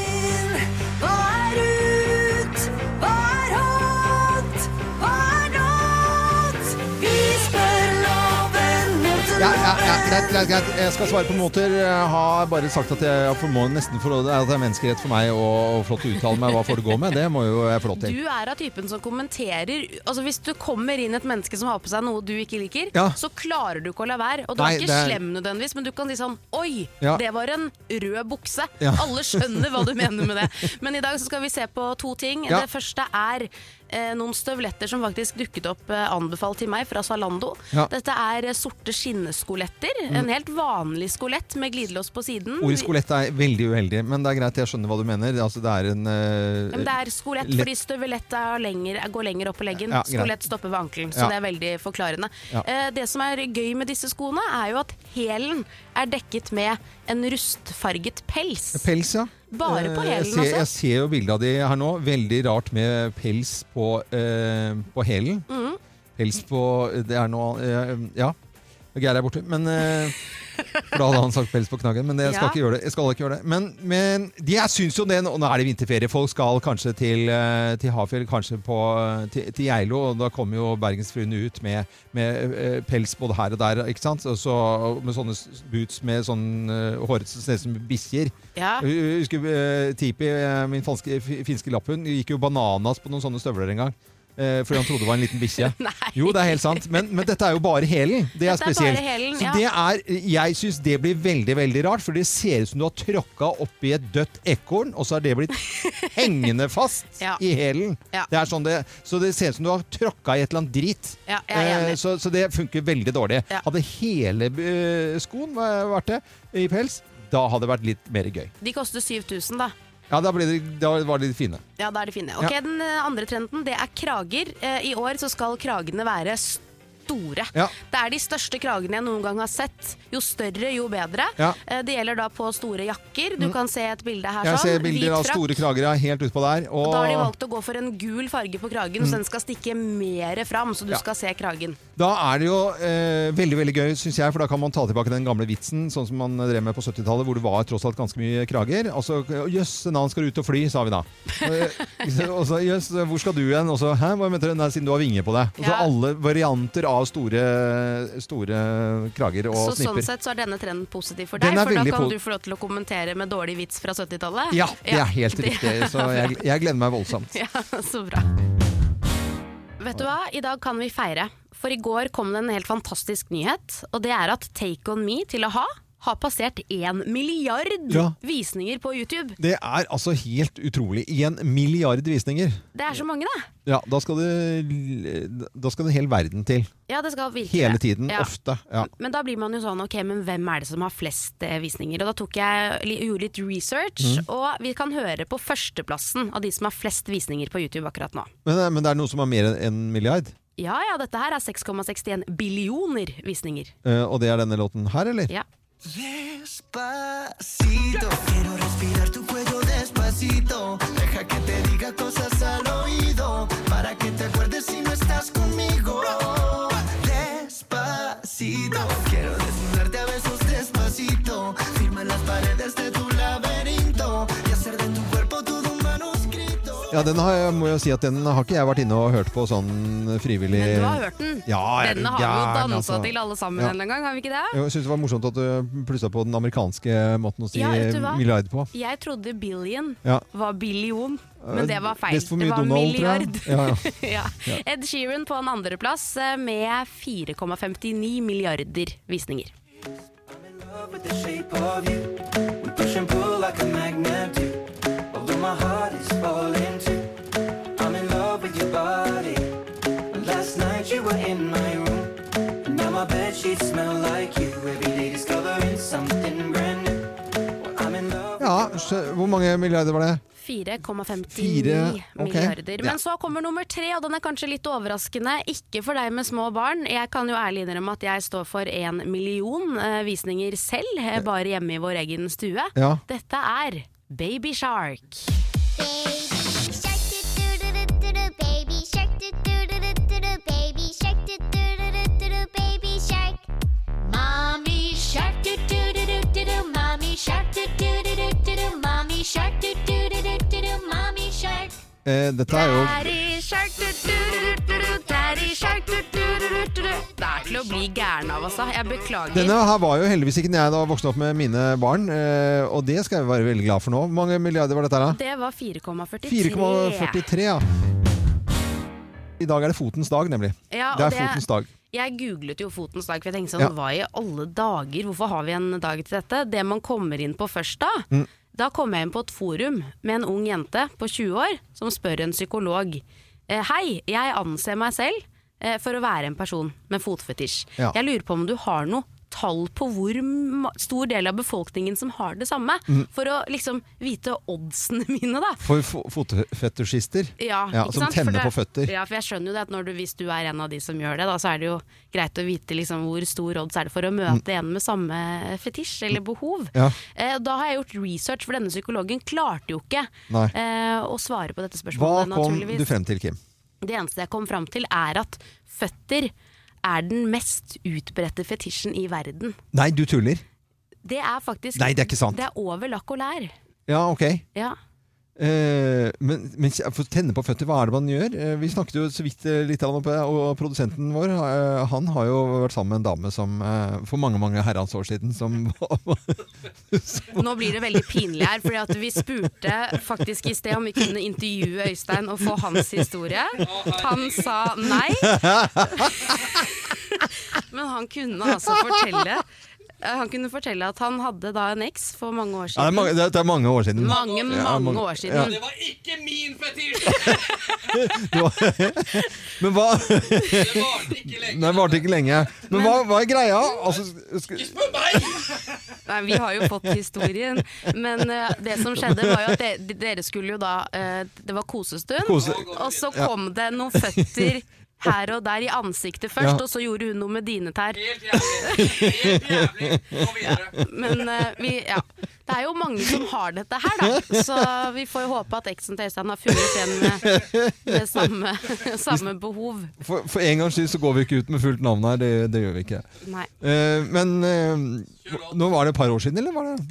Hva er ut? Hva er hot? Hva er not? Vi spør loven moter. Greit. Jeg skal svare på moter. Jeg har bare sagt at jeg må nesten få lov til at det er menneskerett for meg å få lov til å uttale meg hva får det gå med. Det må jo jeg få lov til. Du er av typen som kommenterer. Altså hvis du kommer inn et menneske som har på seg noe du ikke liker, så klarer du ikke å la være. Og du er ikke slem nødvendigvis, men du kan si sånn, oi, det var en rød bukse. Alle skjønner hva du mener med det. Men i dag så skal vi se på to ting. Det første er noen støvletter som faktisk dukket opp anbefalt til meg fra Zalando. Dette er sorte skinneskoletter. En helt vanlig skolett med glidelås på siden. Ordet skolett er veldig uheldig, men det er greit, jeg skjønner hva du mener. Altså, det er en men det er skolett, fordi støvelett går lenger opp på leggen. Skolett stopper ved ankelen, så det er veldig forklarende. Det som er gøy med disse skoene er jo at hælen er dekket med en rustfarget pels. Pels, ja. Bare på hælen også. Jeg ser jo bildet av de her nå. Veldig rart med pels på hælen. Pels på det er noe ja, Geir er borte. Men for da hadde han sagt pels på knaggen. Men jeg skal ikke gjøre det. Jeg skal ikke gjøre det. Men jeg synes jo det. Nå er det vinterferie. Folk skal kanskje til Hafjell, kanskje til Geilo. Og da kommer jo Bergensfruene ut med pels både her og der, ikke sant? Og så med sånne boots med sånn håret som ser ut som bikkjer. Jeg husker Tipi, min finske lapphund, gikk jo bananas på noen sånne støvler en gang. Fordi han trodde det var en liten bikkje. Jo, det er helt sant. Men dette er jo bare hælen. Det er spesielt. Så jeg synes det blir veldig, veldig rart, for det ser ut som du har tråkket opp i et dødt ekorn, og så har det blitt hengende fast i hælen. Det er sånn så det ser ut som du har tråkket i et eller annet drit. Så det funker veldig dårlig. Hadde hele skoen vært det i pels, da hadde det vært litt mer gøy. De koster 7.000 da. Ja, da var de fine. Ja, da er de fine. Ok, den andre trenden, det er krager. I år så skal kragene være store. Det er de største kragene jeg noen gang har sett. Jo større, jo bedre. Det gjelder da på store jakker. Du kan se et bilde her sånn. Jeg ser bilder av store krager helt ut på der. Og da har de valgt å gå for en gul farge på kragen, så den skal stikke mer fram, så du skal se kragen. Da er det jo veldig, veldig gøy, synes jeg, for da kan man ta tilbake den gamle vitsen, sånn som man drev med på 70-tallet, hvor det var tross alt ganske mye krager. Altså, jøss, navn skal ut og fly, sa vi da. Og så, jøss, hvor skal du igjen? Og så, hæ, hva mener du? Nei, siden du har vinger på det. Og så alle varianter av store krager og snipper. Så sånn sett så er denne trenden positiv for deg, for da kan du få lov til å kommentere med dårlig vits fra 70-tallet. Ja, det er helt riktig, så jeg gleder meg voldsomt. Ja, så bra. Vet du hva? I dag kan vi feire. for i går kom det en helt fantastisk nyhet, og det er at Take On Me til a-ha har passert 1 milliard visninger på YouTube. Det er altså helt utrolig. 1 milliard visninger. Det er så mange, da. Ja, da skal det en hel verden til. Ja, det skal virkelig. Hele tiden, ofte. Ja. Men da blir man jo sånn, ok, men hvem er det som har flest visninger? Og da gjorde litt research, og vi kan høre på førsteplassen av de som har flest visninger på YouTube akkurat nå. Men det er noe som har mer enn 1 milliard? Ja, dette her er 6,61 billioner visninger. Og det er denne låten her, eller? Ja. Despacito, quiero respirar tu cuello despacito. Deja que te diga cosas al oído, para que te acuerdes si no estás conmigo. Despacito, quiero desnudarte a besos despacito. Firma en las paredes de tu laberinto y hacer de tu cuerpo todo un manuscrito. Ja, må jeg si at den har ikke jeg vært inne og hørt på sånn frivillig. Men du har hørt den? Ja, den har vi jo danset til alle sammen en gang, har vi ikke det? Jeg synes det var morsomt at du plusset på den amerikanske måten å si milliard på. Jeg trodde billion var billion, men det var feil. Det var Donald, milliard. Ja. Ed Sheeran på en andre plass med 4,59 milliarder visninger. I'm in love with the shape of you. We push and pull like a magnet do. Although my heart is falling too. I'm in love with your body. Last night you were in my room. And now my bedsheets smell like you. Every day discovering something brand new. Well, I'm in love. Ja, hvor mange milliarder var det? 4,59 milliarder. Men så kommer nummer 3, og den er kanskje litt overraskende. Ikke for deg med små barn. Jeg kan jo ærlig innrømme at jeg står for 1 million visninger selv, bare hjemme i vår egen stue. Ja. Dette er Baby Shark. Mommy shark do do do do do do. Mommy shark do do do do do do. Mommy shark do do do do do do. Mommy shark. Dette er jo Daddy shark do do do do do. Daddy shark do do do do do. Det er til å bli gæren av, altså. Jeg beklager. Denne her var jo heldigvis ikke når jeg da vokste opp med mine barn, og det skal jeg være veldig glad for nå. Hvor mange milliarder var dette da? Det var 4,43. 4,43, ja. I dag er det fotens dag, nemlig. Ja, det er fotens dag. Jeg googlet jo fotens dag, for jeg tenkte sånn, hva i alle dager, hvorfor har vi en dag til dette? Det man kommer inn på først da kom jeg inn på et forum med en ung jente på 20 år, som spør en psykolog, hei, jeg anser meg selv for å være en person med fotfetisj. Ja. Jeg lurer på om du har noe tall på hvor stor del av befolkningen som har det samme, for å liksom vite oddsene mine da. For fotfetisjister? Ja, som tenner på føtter. Ja, for jeg skjønner jo det at hvis du er en av de som gjør det, da, så er det jo greit å vite liksom hvor stor odds er det for å møte en med samme fetisj eller behov. Ja. Da har jeg gjort research, for denne psykologen klarte jo ikke å svare på dette spørsmålet. Hva kom du frem til, Kim? Det eneste jeg kom frem til er at føtter er den mest utbredte fetisjen i verden. Nei, du tuller. Det er faktisk... Nei, det er ikke sant. Det er over lakk og lær. Ja, ok. Ja. Men for å tenne på føtter, hva er det man gjør? Vi snakket jo så vidt litt om det, og produsenten vår, han har jo vært sammen med en dame som for mange herrens år siden som Nå blir det veldig pinlig her, fordi at vi spurte faktisk i sted om vi kunne intervjue Øystein og få hans historie. Han sa nei. Men han kunne altså fortelle at han hadde da en eks for mange år siden. Ja, det er mange år siden. Mange år siden. Ja. Det var ikke min fetisj! Men hva? Det varte ikke lenge. Nei, det varte ikke lenge. Men hva er greia? Altså, ikke spør meg! Nei, vi har jo fått historien. Men det som skjedde var jo at dere skulle jo da det var kosestund, og så kom det noen føtter her og der i ansiktet først, og så gjorde hun noe med dine tær. Helt jævlig. Gå videre. Men det er jo mange som har dette her da, så vi får jo håpe at eksen til Øystein har funnet en med samme behov. For en gangs skyld så går vi ikke ut med fullt navn her, det gjør vi ikke. Nei. Men nå var det et par år siden, eller var det?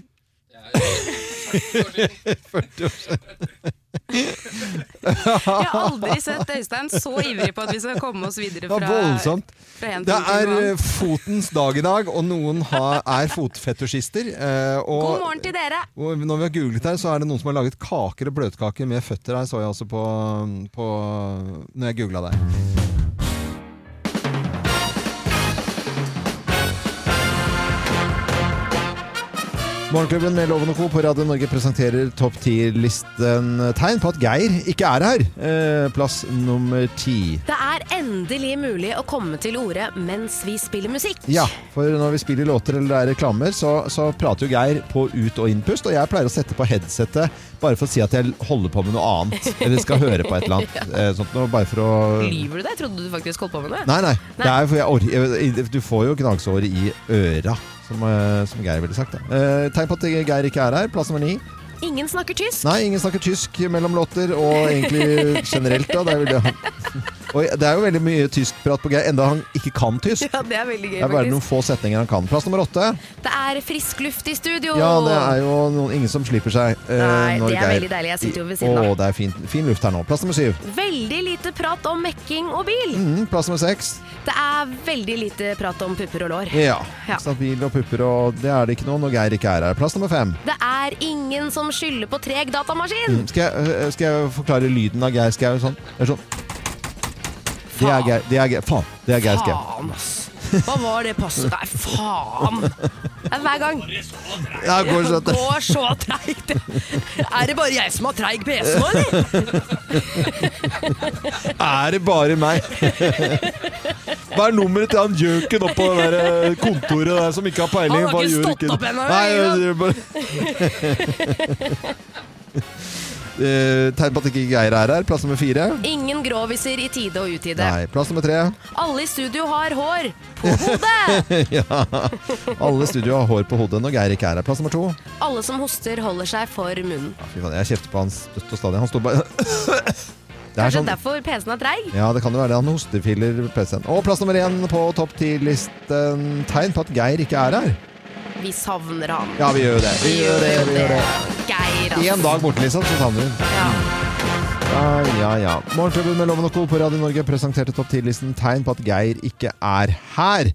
40 år siden. Jeg har aldri sett Øystein så ivrig på at vi skal komme oss videre fra, voldsomt. Det er fotens dag i dag, og noen er fotfetisjister. God morgen til dere! Og når vi har googlet her, så er det noen som har laget kaker og bløtkaker med føtter her, så jeg altså på når jeg googlet der. Morgenklubben med Loven og Co. på Radio Norge presenterer topp 10-listen tegn på at Geir ikke er her. Plass nummer 10. Det er endelig mulig å komme til orde mens vi spiller musikk. Ja, for når vi spiller låter eller det er reklamer, så prater jo Geir på ut- og innpust, og jeg pleier å sette på headsetet bare for å si at jeg holder på med noe annet, eller skal høre på et eller annet. Sånt noe, bare for å... Lyver du det? Jeg trodde du faktisk holdt på med det. Nei. Det er for du får jo gnagsår i øra. Som Geir ville sagt. Tegn på at Geir ikke er her. Plass nummer 9. Ingen snakker tysk. Nei, ingen snakker tysk mellom låter, og egentlig generelt da. Det er jo veldig mye tyskprat på Geir, enda han ikke kan tysk. Ja, det er veldig gøy, det er bare noen få setninger han kan. Plass nummer 8. Det er frisk luft i studio. Ja, det er jo ingen som slipper seg. Nei, det er veldig deilig. Jeg sitter jo ved siden av. Det er fin luft her nå. Plass nummer 7. Veldig lite prat om mekking og bil. Plass nummer 6. Det er veldig lite prat om pupper og lår. Ja. Bil og pupper, og det er det ikke noe når Geir ikke er her. Plass nummer 5. Det er ingen som skylder på treg datamaskin. Skal jeg forklare lyden av Geir Skau sånn? Det er sånn. Det er Geir. Faen. Det er Geir Skau. Faen, ass. Hva var det passet? Nei, faen. Det er hver gang. Ja, det går så treigt. Er det bare jeg som har treig PC nå, eller? Er det bare meg? Hva er nummeret til han gjøken oppe på det der kontoret der som ikke har peiling? Han har ikke stått opp ennå. Nei, tegn på at ikke Geir er her. Plass nummer 4. Ingen gråviser i tide og utide. Nei, plass nummer 3. Alle i studio har hår på hodet. Ja, alle i studio har hår på hodet når Geir ikke er her. Plass nummer 2. Alle som hoster holder seg for munnen. Jeg kjefter på hans støtt og stadig. Han står bare Kanskje sånn... derfor PC-en er treig? Ja, det kan jo være det. Han hostefiller PC-en. Og plass nummer 1 på topp 10-listen. Tegn på at Geir ikke er her. Vi savner han. Ja, vi gjør det. Geir, altså. En dag borte, liksom, så savner vi. Ja. Morgenklubben med Loven og Co. på Radio Norge presenterte topp 10-listen tegn på at Geir ikke er her.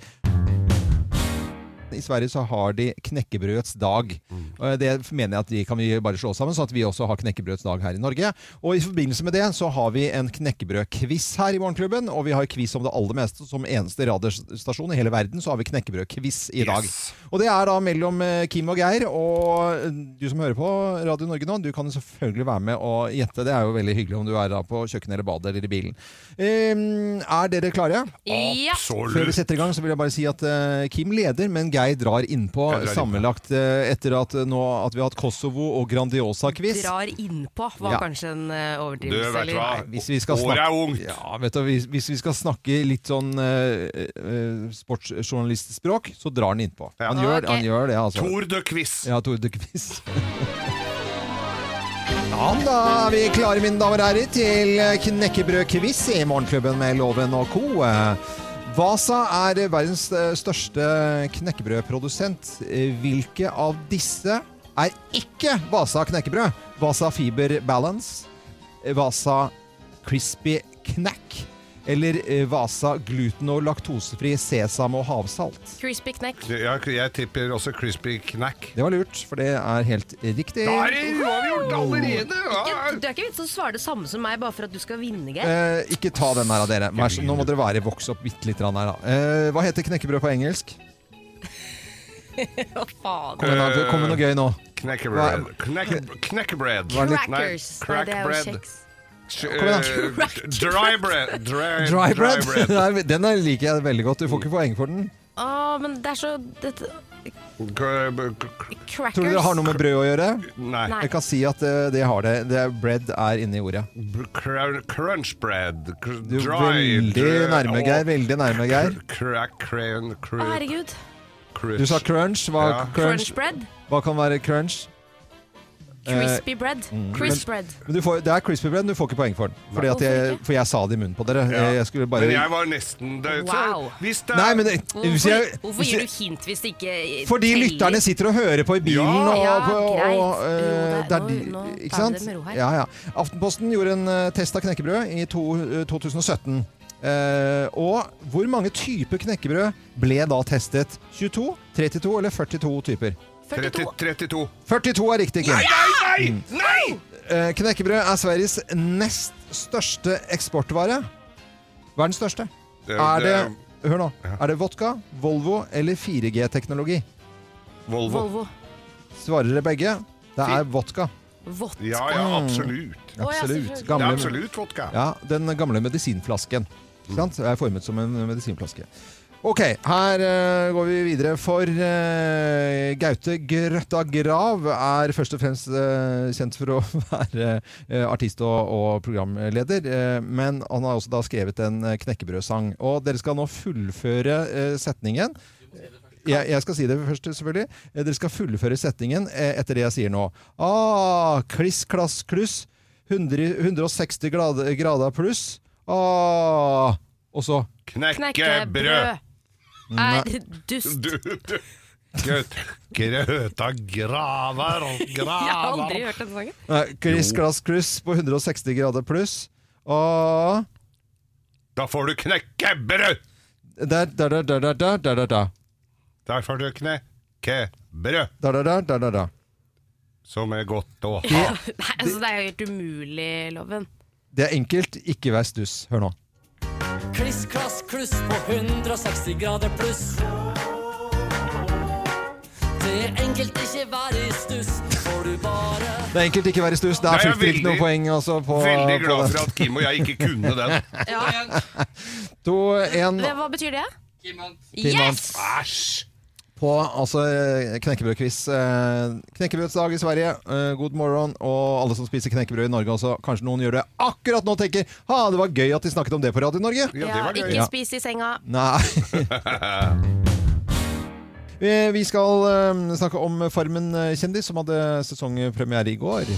I Sverige så har de knekkebrødets dag. Det mener jeg at de kan vi bare slå sammen, så at vi også har knekkebrødets dag her i Norge. Og i forbindelse med det så har vi en knekkebrød-quiz her i Morgenklubben, og vi har quiz om det aller meste. Som eneste radiostasjon i hele verden så har vi knekkebrød-quiz i dag. Og det er da mellom Kim og Geir, og du som hører på Radio Norge nå, du kan selvfølgelig være med og gjette. Det er jo veldig hyggelig om du er da på kjøkkenet eller badet eller i bilen. Er dere klare? Ja. Absolutt. Før vi setter i gang så vil jeg bare si at Kim leder, men Geir drar innpå sammenlagt etter at vi har hatt Kosovo og Grandiosa-quiz. Drar innpå var kanskje en overdrivelse. Du vet hva, året er ungt. Ja, vet du, hvis vi skal snakke litt sånn sportsjournalistspråk, så drar han innpå. Han gjør det, altså. Tour de quiz. Ja, Tour de quiz. Ja, da er vi klare, mine damer og herrer, til knekkebrød-quiz i Morgenklubben med Loven og Co. Vasa er verdens største knekkebrødprodusent. Hvilke av disse er ikke Vasa knekkebrød? Vasa Fiber Balance, Vasa Crispy Knack eller Vasa gluten- og laktosefri sesam og havsalt? Crispy Knack. Jeg tipper også Crispy Knack. Det var lurt, for det er helt riktig. Da har vi gjort allerede! Det er ikke vits å svare det samme som meg, bare for at du skal vinne, Geir. Ikke ta den her av dere. Nå må dere vokse opp bitte litt her da. Hva heter knekkebrød på engelsk? Hva faen? Kom med noe gøy nå. Knekkebrød. Knekkebrød. Crackers. Nei, det er jo kjeks. Dry bread. Dry bread. Den liker jeg veldig godt. Du får ikke poeng for den. Men det er så Crackers. Tror du det har noe med brød å gjøre? Nei. Jeg kan si at det har det. Bread er inne i ordet. Crunch bread. Veldig nærme, Geir. Veldig nærme, Geir. Herregud. Du sa crunch. Crunch bread. Hva kan være crunch? Crispy bread. Crisp bread. Men det er crispy bread, men du får ikke poeng for den. For jeg sa det i munnen på dere. Men jeg var nesten wow. Nei, men hvorfor gir du hint hvis det ikke fordi lytterne sitter og hører på i bilen. Ikke sant? Ja. Aftenposten gjorde en test av knekkebrød i 2017. Og hvor mange typer knekkebrød ble da testet? 22, 32 eller 42 typer? 32. 42 er riktig, Kim. Nei! Knekkebrød er Sveriges nest største eksportvare. Hva er den største? Hør nå. Er det vodka, Volvo eller 4G-teknologi? Volvo. Svarer dere begge? Det vodka. Vodka? Ja, absolutt. Absolutt. Det er absolutt vodka. Ja, den gamle medisinflasken. Sant? Det formet som en medisinflaske. Ok, her går vi videre for Gaute Grøtta Grav først og fremst kjent for å være artist og programleder, men han har også da skrevet en knekkebrødsang, og dere skal nå fullføre setningen. Jeg skal si det først, selvfølgelig. Dere skal fullføre setningen etter det jeg sier nå. Kliss, klass, kluss, 160 grader pluss. Og så knekkebrød dust. Grøta graver. Jeg har aldri hørt den sangen. Kliss, klass, kluss på 160 grader pluss. Og da får du knekkebrød. Der får du knekkebrød. Som godt å ha. Nei, altså, det jo helt umulig, Loven. Det enkelt, ikke vær stuss. Hør nå. Kliss, klass, kluss på 160 grader pluss. Det enkelt ikke være i stuss, får du bare... Det enkelt ikke være i stuss. Der fikk dere ikke noe poeng også på... Veldig glad for at Kim og jeg ikke kunne den. 2-1. Hva betyr det? Yes! Æsj! På knekkebrødquiz. Knekkebrødsdag i Sverige. God morgen. Og alle som spiser knekkebrød i Norge også. Kanskje noen gjør det akkurat nå og tenker det var gøy at de snakket om det på Radio Norge. Ja, det var gøy. Ikke spis i senga. Nei. Vi skal snakke om Farmen kjendis, som hadde sesongpremiere i går.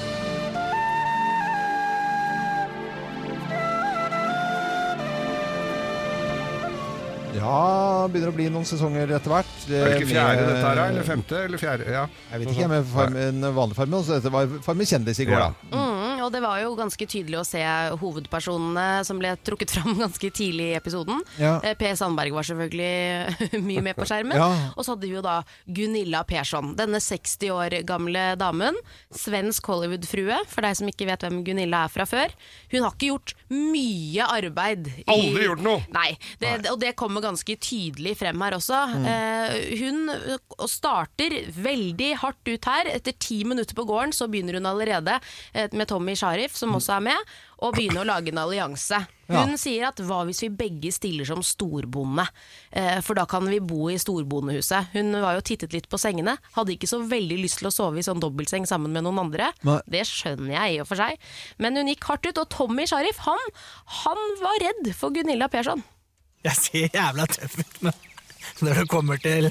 Ja, begynner å bli noen sesonger etter hvert. Det ikke fjerde dette her, eller femte, eller fjerde? Ja. Jeg vet ikke, med en vanlig Farmen, så dette var Farmen kjendis i går da. Og det var jo ganske tydelig å se hovedpersonene som ble trukket fram ganske tidlig i episoden. Per Sandberg var selvfølgelig mye med på skjermen. Og så hadde vi jo da Gunilla Persson, denne 60 år gamle damen, svensk Hollywood-frue, for deg som ikke vet hvem Gunilla fra før. Hun har ikke gjort mye arbeid. Aldri gjort noe! Nei, og det kommer ganske tydelig frem her også. Hun starter veldig hardt ut her. Etter 10 minutter på gården så begynner hun allerede med Tommy Sharif, som også med, og begynner å lage en allianse. Hun sier at hva hvis vi begge stiller som storbonde? For da kan vi bo i storbondehuset. Hun var jo tittet litt på sengene, hadde ikke så veldig lyst til å sove i sånn dobbeltseng sammen med noen andre. Det skjønner jeg i og for seg. Men hun gikk hardt ut, og Tommy Sharif, han var redd for Gunilla Persson. Jeg ser jævla tøff ut, men når det kommer til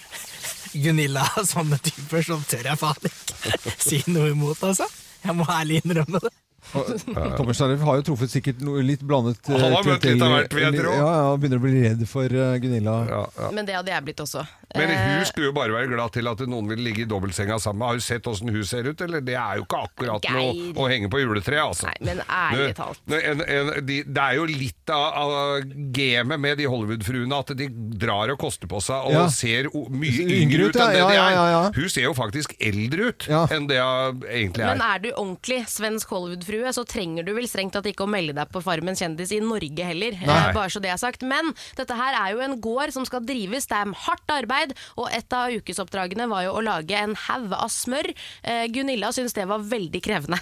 Gunilla og sånne typer, så tør jeg faen ikke si noe imot, altså. Jeg må ærlig innrømme det. Tommy Sharif har jo truffet sikkert litt blandet Han har møtt litt av hvert, vil jeg tro. Ja, begynner å bli redd for Gunilla. Men det hadde jeg blitt også. Men hun skulle jo bare være glad til at noen vil ligge i dobbeltsenga sammen. Har du sett hvordan hun ser ut, eller? Det er jo ikke akkurat noe å henge på juletreet, altså. Nei, men ærlig talt. Det er jo litt av gamet med de Hollywood-fruene, at de drar og koster på seg, og ser mye yngre ut enn det de er. Hun ser jo faktisk eldre ut enn det hun egentlig er. Men er du ordentlig svensk Hollywood-frue, så trenger du vel strengt tatt ikke å melde deg på Farmen kjendis i Norge heller. Bare så det er sagt. Men dette her er jo en gård som skal drives. Det er hardt arbeid. Og et av ukesoppdragene var jo å lage en haug av smør. Gunilla synes det var veldig krevende.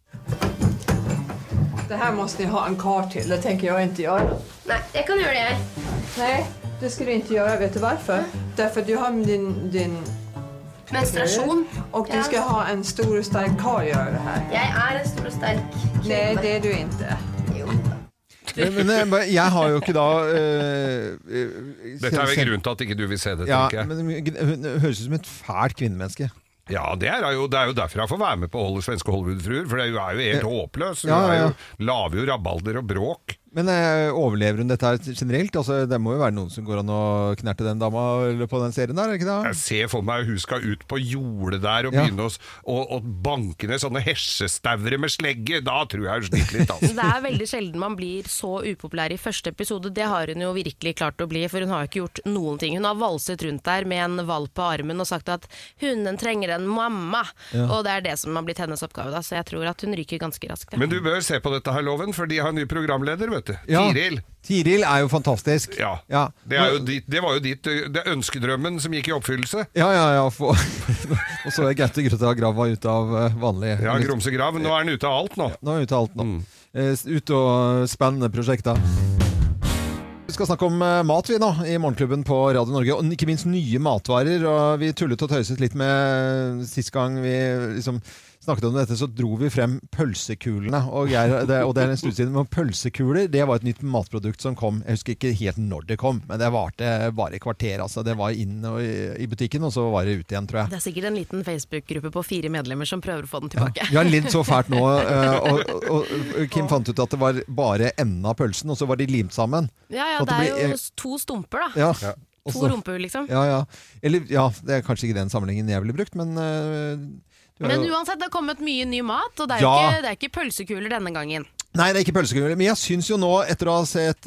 Det här måste ni ha en kar till, det tänker jag inte göra. Nej, jag kan göra det. Nej, det ska du inte göra. Vet du varför? Därför att du har din menstruation. Och du ska ha en stor och stark kar göra det här. Jag är en stor och stark kvinna. Nej, det är du inte. Jo. Men jeg har jo ikke da Dette er vel grunnen til at ikke du vil se det, tenker jeg. Men hun høres ut som et fælt kvinnemenneske. Ja, det er jo derfor jeg får være med på svenske Hollywood-fruer, for hun er jo helt håpløs. Hun laver jo rabalder og bråk. Men overlever hun dette her generelt? Altså, det må jo være noen som går an å knerte den dama på den serien der, ikke det? Jeg ser for meg hun skal ut på jordet der og begynne å banke ned sånne hesjestavre med slegge. Da tror jeg hun sliter litt. Altså. Det er veldig sjelden man blir så upopulær i første episode. Det har hun jo virkelig klart å bli, for hun har jo ikke gjort noen ting. Hun har valset rundt der med en valp på armen og sagt at hunden trenger en mamma. Og det er det som har blitt hennes oppgave da, så jeg tror at hun ryker ganske raskt. Men du bør se på dette her, Loven, for de har en ny programleder, vet du. vet du. Tiril. Tiril er jo fantastisk. Ja. Det var jo ditt det ønskedrømmen som gikk i oppfyllelse. Ja. Og så er Gaute Grøtta Grava ut av vanlig... Ja, Gromsegrav. Nå er den ute av alt nå. Nå er den ute av alt nå. Ut og spennende prosjekter. Vi skal snakke om mat vi nå, i Morgenklubben på Radio Norge, og ikke minst nye matvarer. Og vi tullet og tøyset litt med sist gang vi liksom snakket om dette, så dro vi frem pølsekulene. Og det er en stund siden, men pølsekuler, det var et nytt matprodukt som kom. Jeg husker ikke helt når det kom, men det varte bare kvarter. Altså. Det var inn i butikken, og så var det ut igjen, tror jeg. Det er sikkert en liten Facebook-gruppe på 4 medlemmer som prøver å få den tilbake. Vi har lidd så fælt nå, og Kim fant ut at det var bare enden av pølsen, og så var de limt sammen. Ja, det er jo 2 stumper da. Ja. 2 rumper, liksom. Ja. Eller, det er kanskje ikke den sammenhengen jeg ville brukt, men... Men uansett, det har kommet mye ny mat, og det er ikke pølsekuler denne gangen. Nei, det er ikke pølsekuler, men jeg synes jo nå, etter å ha sett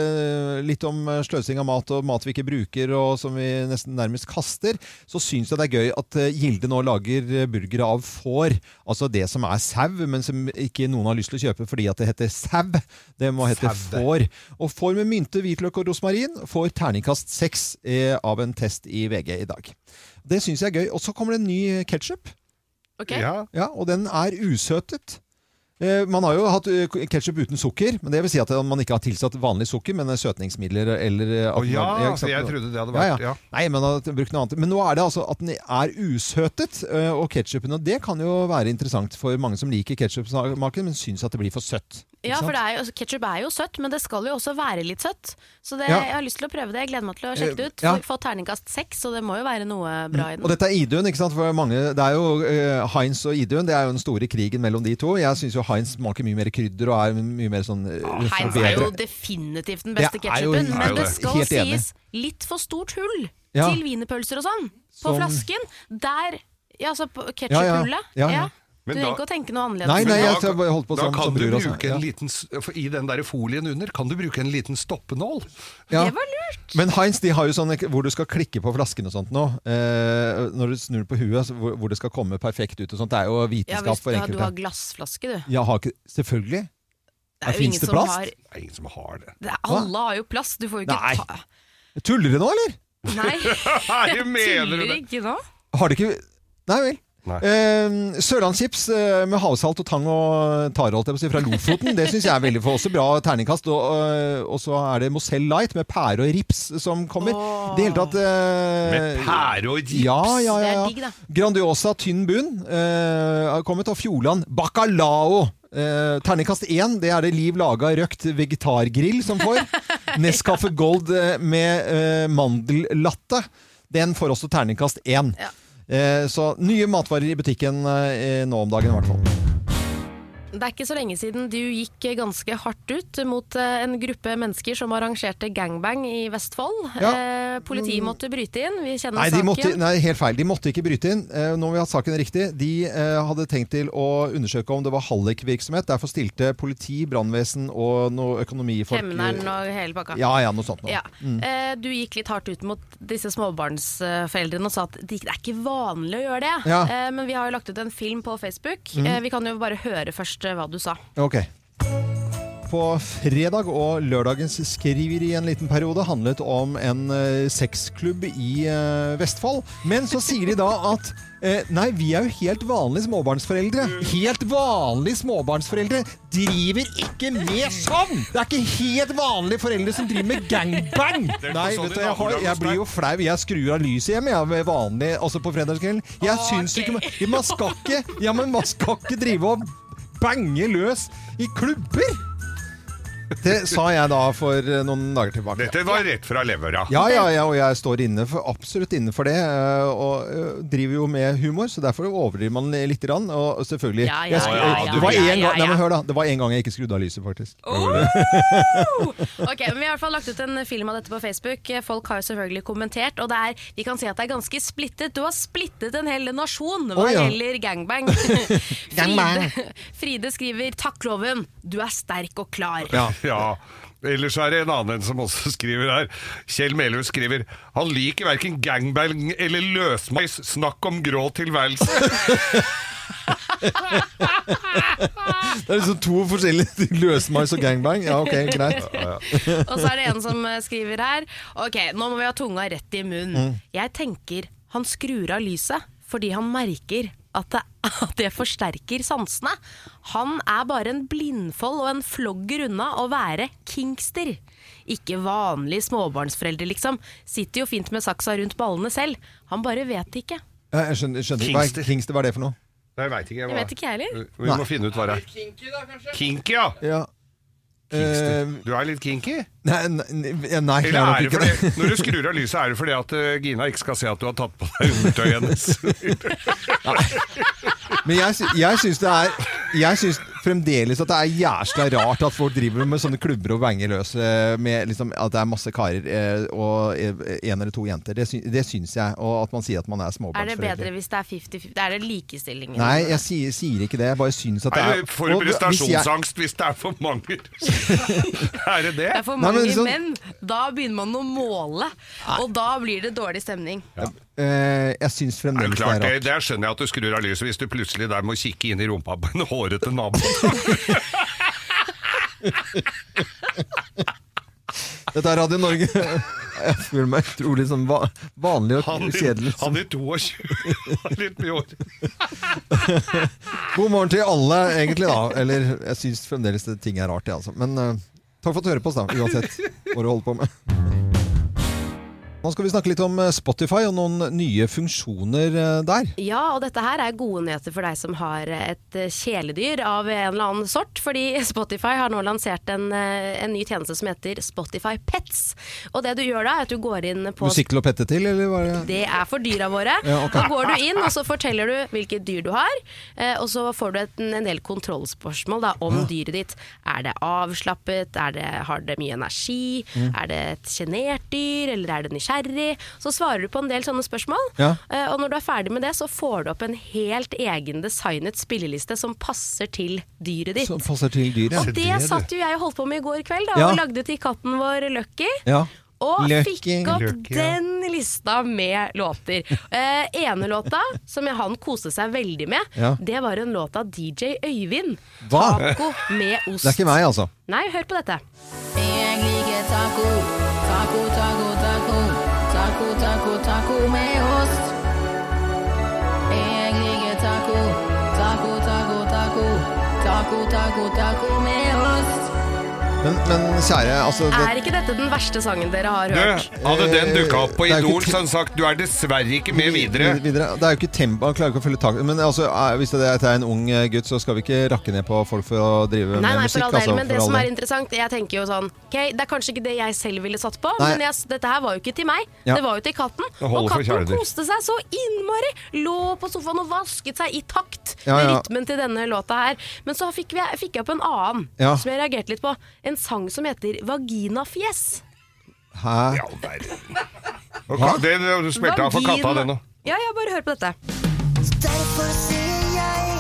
litt om sløsing av mat og mat vi ikke bruker, og som vi nesten nærmest kaster, så synes jeg det er gøy at Gilde nå lager burgere av får. Altså det som er sau, men som ikke noen har lyst til å kjøpe fordi at det heter sau. Det må hete får. Og får med mynte, hvitløk og rosmarin får terningkast 6 av en test i VG i dag. Det synes jeg er gøy. Og så kommer det en ny ketchup. Okay. Ja, og den er usøtet. Man har jo hatt ketchup uten sukker, men det vil si at man ikke har tilsatt vanlig sukker, men søtningsmidler eller... så jeg trodde det hadde vært, Nei, man har brukt noe annet. Men nå er det altså at den er usøtet, og ketchupen, og det kan jo være interessant for mange som liker ketchupsmaken, men synes at det blir for søtt. Ja, for ketchup er jo søtt, men det skal jo også være litt søtt. Så jeg har lyst til å prøve det. Jeg gleder meg til å sjekke det ut. Folk får terningkast 6, så det må jo være noe bra i den. Og dette er Idun, ikke sant? For mange, det er jo Heinz og Idun, det er jo den store krigen mellom de to. Jeg synes jo Heinz smaker mye mer krydder og er mye mer sånn... Heinz er jo definitivt den beste ketchupen, men det skal sies litt for stort hull til wienerpølser og sånn. På flasken, der, altså på ketchup-hullet. Ja. Du trenger ikke å tenke noe annerledes. Nei, jeg holdt på da kan du bruke en liten, i den der folien under, kan du bruke en liten stoppenål. Ja. Det var lurt. Men Heinz, de har jo sånn hvor du skal klikke på flasken og sånt nå, når du snur på huet, hvor det skal komme perfekt ut og sånt. Det er jo vitenskap for enkelte. Ja, du har glassflaske, du. Ja, selvfølgelig. Det er jo ingen som har... Det er ingen som har det. Alle har jo plass, du får jo ikke ta... Tuller du nå, eller? Nei, jeg tuller ikke nå. Har du ikke... Nei vel. Sørlandschips med havsalt og tang og tarholt fra Lofoten, det synes jeg er veldig for også bra terningkast, og så er det Moselle Light med pære og rips som kommer. Det hele tatt med pære og rips? Ja. Det er digg da. Grandiosa tynn bunn har kommet, og Fjordland Bacalao terningkast 1, det er det Liv Laga røkt vegetargrill som får. Nescafé Gold med mandellatte, den får også terningkast 1. Så nye matvarer i butikken nå om dagen i hvert fall. Det er ikke så lenge siden du gikk ganske hardt ut mot en gruppe mennesker som arrangerte gangbang i Vestfold. Politiet måtte bryte inn. Vi kjenner saken. Nei, helt feil. De måtte ikke bryte inn. Nå vi har saken riktig. De hadde tenkt til å undersøke om det var hallikvirksomhet. Derfor stilte politi, brannvesen og noe økonomifolk. Hemneren og hele pakka. Ja, noe sånt. Ja. Du gikk litt hardt ut mot disse småbarnsforeldrene og sa at det er ikke vanlig å gjøre det. Ja. Men vi har jo lagt ut en film på Facebook. Vi kan jo bare høre først hva du sa. Ok. På fredag og lørdagens skriver i en liten periode handlet om en sexklubb i Vestfold. Men så sier de da at nei, vi er jo helt vanlige småbarnsforeldre. Helt vanlige småbarnsforeldre driver ikke med sånn! Det er ikke helt vanlige foreldre som driver med gangbang! Nei, vet du, jeg blir jo flau. Jeg skrur av lyset hjemme. Jeg er vanlig, altså på fredagskvelden. Jeg synes ikke man skal ikke drive og bange løs i klubber. Det sa jeg da for noen dager tilbake. Dette var rett fra levera. Ja, og jeg står absolutt inne for det, og driver jo med humor, så derfor overdriver man litt grann, og selvfølgelig... Det var en gang jeg ikke skrudde av lyset, faktisk. Ok, men vi har i hvert fall lagt ut en film av dette på Facebook. Folk har jo selvfølgelig kommentert, og vi kan si at det er ganske splittet. Du har splittet en hel nasjon hva gjelder gangbang. Fride skriver, takk loven, du er sterk og klar. Ja, ellers er det en annen som også skriver her. Kjell Melhus skriver, han liker hverken gangbang eller løsmeis, snakk om grå tilværelse. Det liksom 2 forskjellige løsmais og gangbang. Ja, ok, greit. Og så det en som skriver her. Ok, nå må vi ha tunga rett I munnen. Jeg tenker han skrur av lyset fordi han merker at det forsterker sansene. Han bare en blindfold og en flogger unna å være kingster. Ikke vanlig småbarnsforeldre liksom. Sitter jo fint med saksa rundt ballene selv. Han bare vet ikke. Jeg skjønner. Kingster, hva det for noe? Jeg vet ikke. Jeg vet ikke heller. Vi må finne ut hva det Kinky da, kanskje? Kinky, ja. Du litt kinky? Nei, eller det ikke det. Når du skrur av lyset, det fordi at Gina ikke skal se at du har tatt på deg undertøy hennes. Men jeg synes fremdeles at det jævla rart at folk driver med sånne klubber og banger løs med liksom, at det masse karer og 1 eller 2 jenter. Det synes jeg, og at man sier at man småbarnsforeldre. Det bedre hvis det 50-50? Det det likestillingen? Nei, jeg sier ikke det. Jeg bare synes at det får du prestasjonsangst hvis det for mange? Det? Det for mange menn. Da begynner man å måle, og da blir det dårlig stemning. Ja. Jeg synes fremdeles klart, det rart. Det skjønner jeg at du skrur av lyset hvis du plutselig der må kikke inn I rumpa på en hårete nabo. Dette Radio Norge. Jeg føler meg utrolig sånn vanlig og kjedelig. Han 22. Litt mye år. God morgen til alle, egentlig da. Eller jeg synes fremdeles det ting rart, ja, altså. Men takk for at du hører på oss da, uansett hva du holder på med. Nå skal vi snakke litt om Spotify og noen nye funksjoner der. Ja, og dette her gode nyheter for deg som har et kjæledyr av en eller annen sort, fordi Spotify har nå lansert en ny tjeneste som heter Spotify Pets. Og det du gjør da at du går inn på... Musikkel og pette til, eller hva det for dyra våre. Ja, okay. Da går du inn, og så forteller du hvilket dyr du har, og så får du en del kontrollspørsmål da, om dyret ditt. Det avslappet? Har det mye energi? Det et genert dyr? Eller det nysgjerrig? Så svarer du på en del sånne spørsmål, og når du ferdig med det, så får du opp en helt egen designet spilleliste som passer til dyret ditt. Som passer til dyret. Og det satt jo jeg og holdt på med I går kveld, da, og lagde til katten vår Lucky. Og fikk opp den lista med låter. Ene låta, som han koste seg veldig med, det var en låt av DJ Øyvind. Taco med ost. Det ikke meg, altså. Nei, hør på dette. Jeg liker taco, taco, taco, taco. Taco, taco, taco med ost. Jeg liker taco, taco, taco, taco. Taco, taco, taco med ost. Men kjære, altså ikke dette den verste sangen dere har hørt? Hadde den dukket opp på Idol, så han sagt, du dessverre ikke med videre. Det jo ikke tempo, han klarer ikke å følge tak. Men altså, hvis det en ung gutt, så skal vi ikke rakke ned på folk for å drive med musikk. Nei, for all del, men det som interessant, jeg tenker jo sånn, ok, det kanskje ikke det jeg selv ville satt på, men dette her var jo ikke til meg, det var jo til katten. Og katten koste seg så innmari, lå på sofaen og vasket seg I takt med rytmen til denne låta her. Men så fikk jeg opp en annen, som jeg reagerte litt på, en sang som heter Vaginafjes. Hæ? Ja, det du spilte av for katta det nå. Ja, bare hør på dette. Derfor sier jeg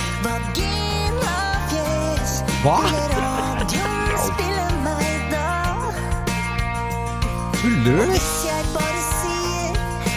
Vaginafjes. Hva? Spiller meg da. Tuller du? Hvis jeg bare sier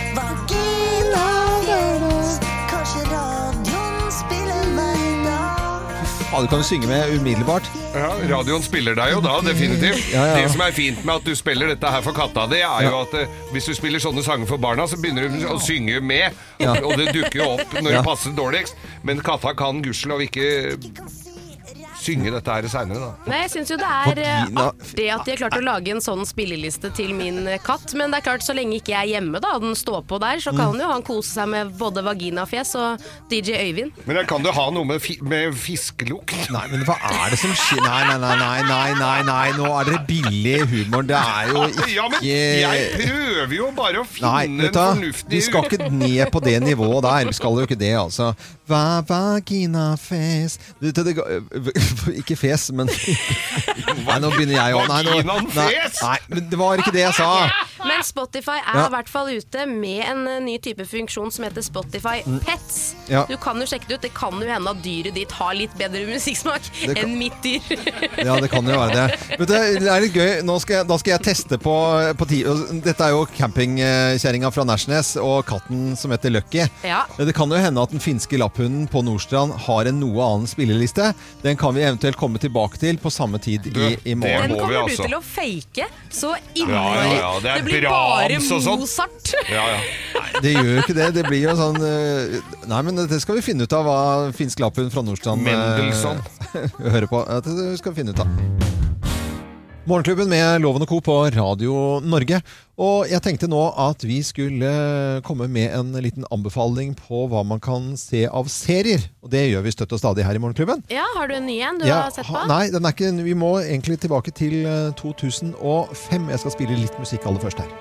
Vaginafjes, kanskje radioen spiller meg da. Du kan jo synge med umiddelbart. Ja, radioen spiller deg jo da, definitivt. Det som fint med at du spiller dette her for katta, det jo at hvis du spiller sånne sanger for barna, så begynner du å synge med, og det dukker jo opp når det passer dårligst. Men katta kan gudskjelov ikke synge dette her senere da. Nei, jeg synes jo det artig at de har klart å lage en sånn spilleliste til min katt, men det klart så lenge ikke jeg hjemme da, den står på der, så kan jo han kose seg med både Vaginafjes og DJ Øyvind. Men kan du ha noe med fiskelukt? Nei, men hva det som skjer? Nei, nå det billig humor, det jo ikke... Ja, men jeg prøver jo bare å finne en fornuftig... Vi skal ikke ned på det nivået der, vi skal jo ikke det, altså. Vaginafjes ikke fes, men Nei, nå begynner jeg også. Nei, men det var ikke det jeg sa. Men Spotify er i hvert fall ute med en ny type funksjon som heter Spotify Pets. Ja. Du kan jo sjekke det ut. Det kan jo hende at dyret ditt har litt bedre musikksmak enn mitt dyr. Ja, det kan jo være det. Vet du, det er litt gøy. Da skal jeg teste på dette er jo campingkjæringa fra Nærsnes og katten som heter Lucky. Ja. Det kan jo hende at den finske lapphunden på Nordstrand har en noe annen spilleliste. Den kan vi eventuelt komme tilbake til på samme tid i morgen. Den kommer du til å fake så innmari. Ja, det blir bare sånn. Mozart. Nei, det gjør jo ikke det. Det blir jo sånn Nei, men det skal vi finne ut av hva finsk lapphund fra Nordstrand Mendelssohn hører på. Det skal vi finne ut av. Morgenklubben med Loven og Co. på Radio Norge. Og jeg tenkte nå at vi skulle komme med en liten anbefaling på hva man kan se av serier. Og det gjør vi støtt og stadig her i Morgenklubben. Ja, har du en ny en du har sett på? Nei, den er ikke, vi må egentlig tilbake til 2005. Jeg skal spille litt musikk aller først her.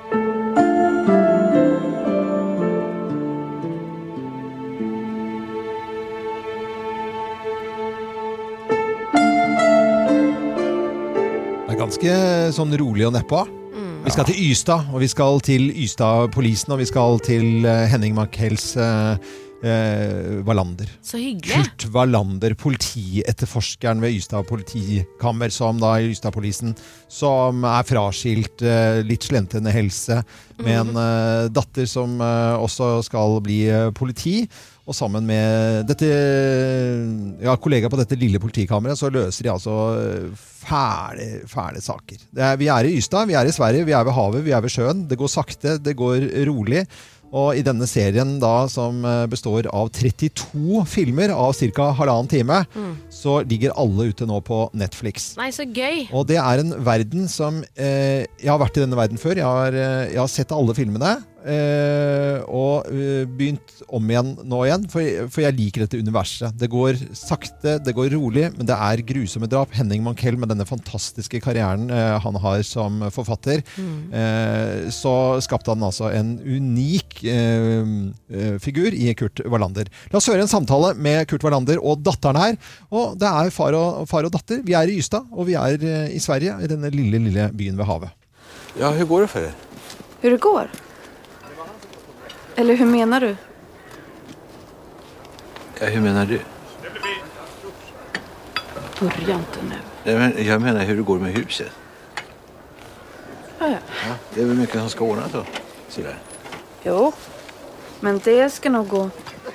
Ganske sånn rolig og neppa. Vi skal til Ystad, og vi skal til Ystad-polisen, og vi skal til Henning Mankels Wallander. Så hyggelig. Kurt Wallander, politietterforskeren ved Ystad politikammer, som da i Ystad-polisen, som er fraskilt, litt slentende helse, med en datter som også skal bli politi. Og sammen med dette, kollega på dette lille politikammeret, så løser de altså fæle saker. Vi er i Ystad, vi er i Sverige, vi er ved havet, vi er ved sjøen. Det går sakte, det går rolig. Og i denne serien da, som består av 32 filmer av cirka 1,5 time, så ligger alle ute nå på Netflix. Nei, så gøy. Og det er en verden som jeg har vært i denne verden før. Jeg har sett alle filmene. Og begynt om igjen nå igjen, for jeg liker dette universet. Det går sakte, det går rolig, men det er grusomme drap. Henning Mankell med denne fantastiske karrieren han har som forfatter, så skapte han altså en unik figur i Kurt Wallander. La oss høre en samtale med Kurt Wallander og datteren her, og det er far og datter. Vi er i Ystad, og vi er i Sverige, i denne lille byen ved havet. Ja, hur går det för dig? Hur det går? Eller hur menar du? Ja, hur menar du? Börja inte nu. Jag menar hur det går med huset. Ja. Det är väl mycket som ska ordna då. Sådär. Jo, men det ska nog gå.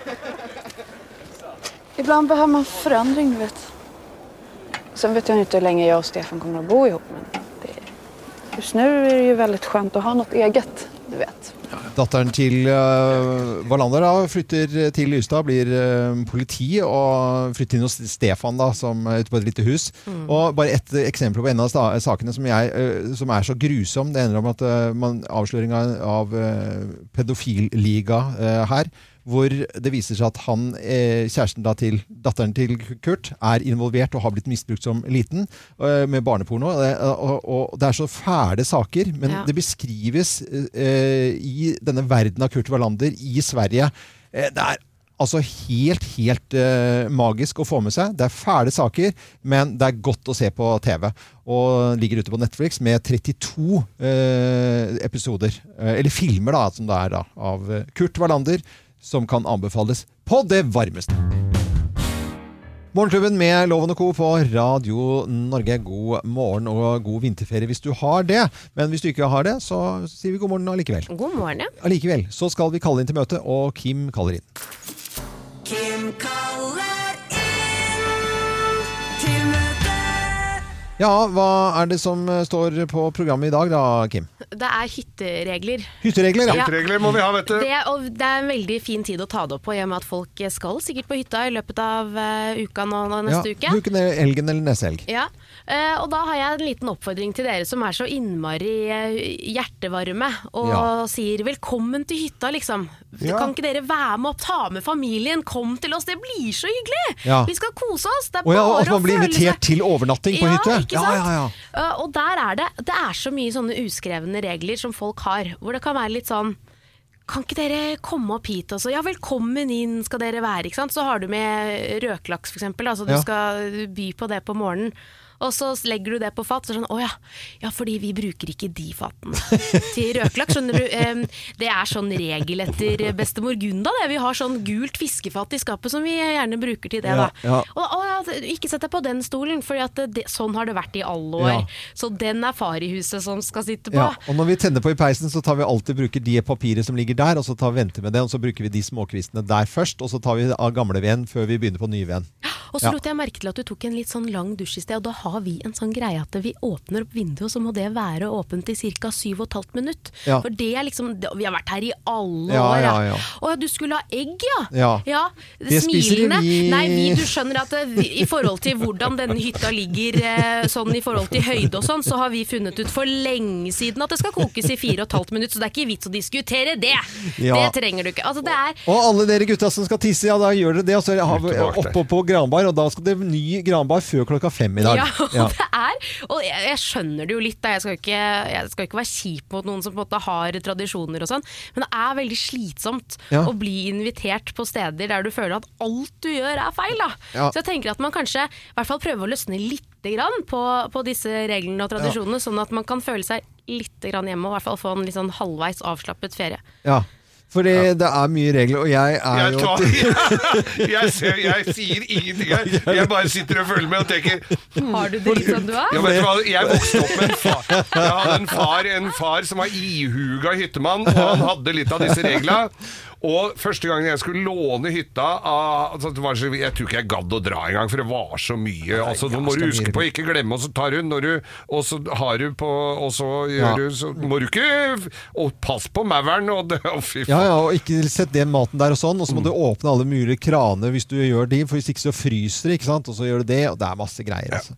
Ibland behöver man förändring, du vet. Sen vet jag inte hur länge jag och Stefan kommer att bo ihop, men just nu är det ju väldigt skönt att ha något eget, du vet. Datteren til Wallander da, flytter til Ystad, blir politi og flytter inn hos Stefan da, som er ute på et lite hus. Og bare et eksempel på en av sakene som er så grusom. Det ender om at avsløring av pedofilliga her, hvor det viser seg at kjæresten da til datteren til Kurt er involvert og har blitt misbrukt som liten med barneporno, og det er så fæle saker, men det beskrives i denne verden av Kurt Wallander i Sverige. Det er altså helt magisk å få med seg. Det er fæle saker, men det er godt å se på TV. Og ligger ute på Netflix med 32 episoder, eller filmer da, som det er da, av Kurt Wallander, som kan anbefales på det varmeste. Morgenklubben med Loven og Co. på Radio Norge. God morgen og god vinterferie hvis du har det. Men hvis du ikke har det, så sier vi god morgen allikevel. God morgen, ja. Allikevel. Så skal vi kalle inn til møte, og Kim kaller inn. Kim kaller inn til møte. Ja, hva er det som står på programmet i dag da, Kim? Det er hytteregler. Hytteregler, ja. Hytteregler må vi ha, vet du. Det er en veldig fin tid å ta det opp på, i og med at folk skal sikkert på hytta i løpet av uka nå neste uke. Uken er elgen eller nesehelg. Ja, og da har jeg en liten oppfordring til dere som er så innmari hjertevarme og sier velkommen til hytta, liksom. Kan ikke dere være med opp, ta med familien, kom til oss, det blir så hyggelig. Ja. Vi skal kose oss, det er bare å føle seg. Og man blir invitert til overnatting på hytte. Ikke sant? Og der er det er så mye sånne uskrevne regler som folk har, hvor det kan være litt sånn, kan ikke dere komme opp hit også? Ja, velkommen inn skal dere være, ikke sant? Så har du med røklaks for eksempel, altså du skal by på det på morgenen. Og så legger du det på fat, så sånn, ja, fordi vi bruker ikke de fatene til røklaks, skjønner du. Det sånn regel etter bestemor Gunda, det. Vi har sånn gult fiskefat i skapet som vi gjerne bruker til det, da. Ja. Og ikke sett deg på den stolen, for sånn har det vært i alle år. Ja. Så den far i huset som skal sitte på. Ja, og når vi tenner på i peisen, så tar vi alltid bruker de papiret som ligger der, og så tar vi venter med det, og så bruker vi de småkvistene der først, og så tar vi av gamle ved før vi begynner på nye ved. Og så lot jeg merke til at du tok en litt sånn lang dusj i sted, og da har vi en sånn greie at vi åpner opp vinduet, og så må det være åpent i ca. 7,5 minutter. Ja. For det liksom, vi har vært her i alle år. Ja. Og du skulle ha egg, ja. Det smilende. Nei, du skjønner at i forhold til hvordan denne hytta ligger, sånn i forhold til høyde og sånn, så har vi funnet ut for lenge siden at det skal kokes i 4,5 minutter, så det ikke vits å diskutere det. Ja. Det trenger du ikke. Altså, og alle dere gutta som skal tisse, ja, da gjør det, og så har vi oppe på Granbar, og da skal det ny granbar før 5:00 i dag. Ja, og jeg skjønner det jo litt, da. Jeg skal ikke være kjip mot noen som på en måte har tradisjoner og sånn, men det veldig slitsomt å bli invitert på steder der du føler at alt du gjør feil, da. Ja. Så jeg tenker at man kanskje i hvert fall prøver å løsne litt grann på disse reglene og tradisjonene, sånn at man kan føle seg litt grann hjemme, og i hvert fall få en litt sånn halvveis avslappet ferie. Ja. Fordi det mye regler, og jeg jeg sier ingenting her. Jeg bare sitter og følger med og tenker har du det litt sånn du har? Ja, vet du hva? Jeg vokste opp med en far. Jeg hadde en far som var ihuga hyttemann, og han hadde litt av disse reglene. Og første gangen jeg skulle låne hytta jeg tror ikke jeg gadd å dra en gang, for det var så mye. Altså, nå må du huske på, ikke glemme, og så tar hun og så har du på, og så gjør du, så må du ikke, og pass på maveren, og fy faen. Ja, og ikke sett den maten der og sånn, og så må du åpne alle mulige kraner hvis du gjør de, for hvis ikke så fryser det, ikke sant, og så gjør du det, og det masse greier. Altså.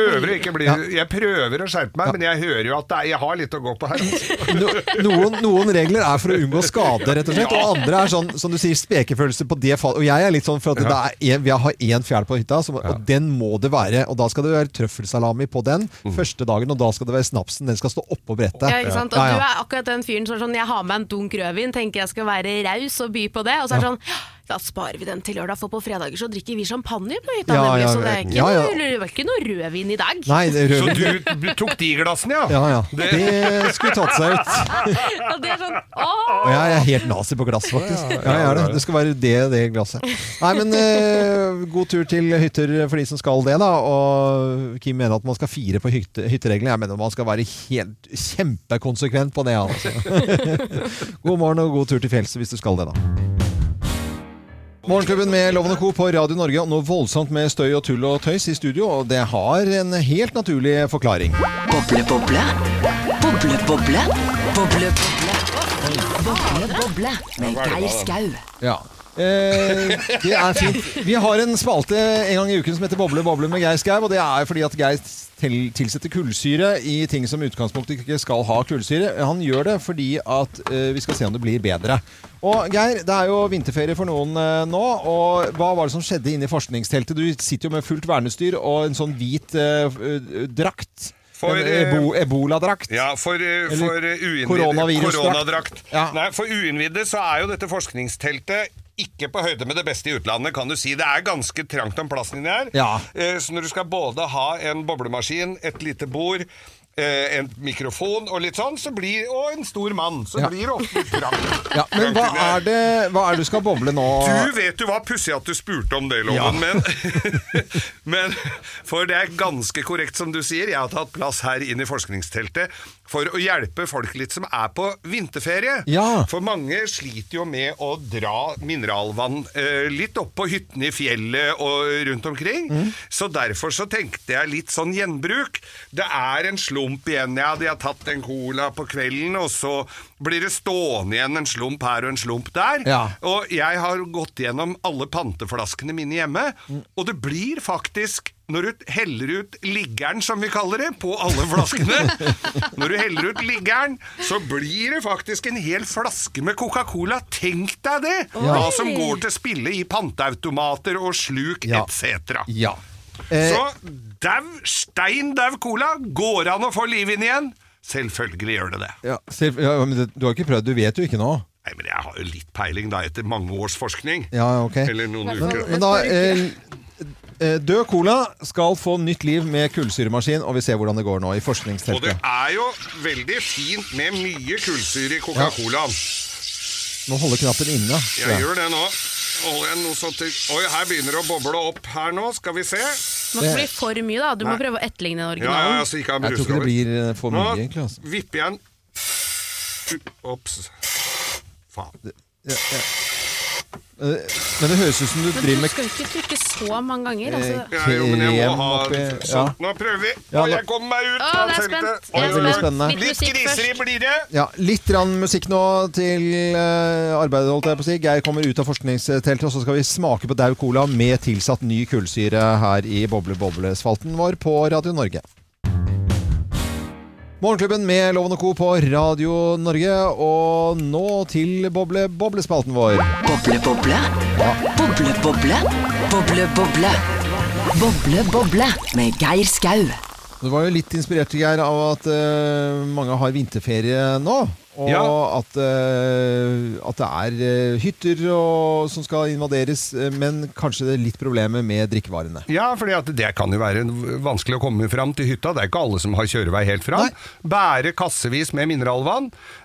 Jeg prøver å skjerpe meg, men jeg hører jo at jeg har litt å gå på her. Altså. Noen regler for å unngå skade, rett og slett, og andre sånn, som du sier, spekefølelse på det fallet. Og jeg litt sånn, for at vi har en fjær på hytta, og den må det være. Og da skal det være trøffelsalami på den første dagen, og da skal det være snapsen. Den skal stå oppå brettet. Ja, ikke sant? Og du akkurat den fyren som sånn, jeg har med en dunk rødvin, tenker jeg skal være raus og by på det, og så det sånn, da sparer vi den til lørdag, for på fredager så drikker vi champagne på hytta, nemlig, så det ikke noe rødvin i dag. Nei, så du tok de glassene, Ja. Det skulle tatt seg ut. Og det sånn, Og jeg helt nazi på glass, faktisk. Ja, det skal være det glasset. Nei, men god tur til hytter for de som skal det, da. Og Kim mener at man skal fire på hyttereglene. Jeg mener man skal være helt kjempekonsekvent på det, altså. God morgen og god tur til fjells hvis du skal det, da. Morgenklubben med Loven & Co. på Radio Norge, og noe voldsomt med støy og tull og tøys i studio, og det har en helt naturlig forklaring. Boble, boble. Boble, boble. Boble, boble. Boble, boble. Med Geir Skau. Ja. Det fint. Vi har en spalte en gang i uken som heter Boble, boble med Geir Skau, og det fordi at Geir tilsetter kullsyre i ting som utgangspunktet ikke skal ha kullsyre. Han gjør det fordi at vi skal se om det blir bedre. Og Geir, det jo vinterferie for noen nå, og hva var det som skjedde inne i forskningsteltet? Du sitter jo med fullt vernestyr og en sånn hvit drakt. Ebola-drakt. Ja, for koronadrakt. Ja. Nei, for uinnvidde så jo dette forskningsteltet ikke på høyde med det beste i utlandet, kan du si. Det ganske trangt om plassen inni her. Ja. Så når du skal både ha en boblemaskin, et lite bord, en mikrofon og litt sånn, og en stor mann, så blir det ofte trangt. Ja, men hva det du skal boble nå? Du vet jo hva pussig at du spurte om det, Loven, men for det ganske korrekt som du sier, jeg har tatt plass her inn i forskningsteltet for å hjelpe folk litt som på vinterferie. Ja. For mange sliter jo med å dra mineralvann litt opp på hyttene i fjellet og rundt omkring. Så derfor så tenkte jeg litt sånn gjenbruk. Det en slump igjen. Ja, de har tatt en cola på kvelden, og så blir det stående igjen en slump her og en slump der. Ja. Og jeg har gått gjennom alle panteflaskene mine hjemme, og det blir faktisk når du heller ut liggeren, som vi kaller det, på alle flaskene, når du heller ut liggeren, så blir det faktisk en hel flaske med Coca-Cola. Tenk deg det! Hva som går til spille i panteautomater og sluk, etc. Ja. Så stein dau cola, går an å få liv inn igjen? Selvfølgelig gjør det det. Ja, men du har ikke prøvd, du vet jo ikke nå. Nei, men jeg har jo litt peiling da etter mange års forskning. Ja, ok. Eller noen uker. Men da, død cola skal få nytt liv med kullsyremaskin, og vi ser hvordan det går nå i forskningsteltet. Og det er jo veldig fint med mye kullsyre i Coca-Colaen. Nå holder knappen inne. Jeg gjør det nå. Holder jeg noe sånt til. Oi, her begynner det å boble opp her nå, skal vi se. Det må ikke bli for mye da, du må prøve å etterligne originalen. Ja, så ikke jeg tror ikke det blir for mye egentlig. Altså. Nå vipper jeg den. Opps. Faen. Men det høres ut som du driver med... Men du skal ikke trykke så mange ganger, altså. Jo, men jeg må ha sånn. Nå prøver vi. Jeg kommer meg ut. Det er spent. Veldig spennende. Litt griseri blir det. Ja, litt musikk nå til arbeidet, holdt jeg på å si. Geir kommer ut av forskningsteltet, og så skal vi smake på Dau Cola med tilsatt ny kullsyre her i Boble-Boble-spalten vår på Radio Norge. Morgenklubben med Loven og Co. på Radio Norge, og nå til Boble-Boble-spalten vår. Boble-Boble? Ja. Boble-Boble? Boble-Boble? Boble-Boble med Geir Skau. Det var jo litt inspirert, Geir, av at mange har vinterferie nå. Og at det er hytter som skal invaderes, men kanskje det er litt problemer med drikkevarene. Ja, for det kan jo være vanskelig å komme fram til hytta. Det er ikke alle som har kjørevei helt fram. Bære kassevis med mineralvann,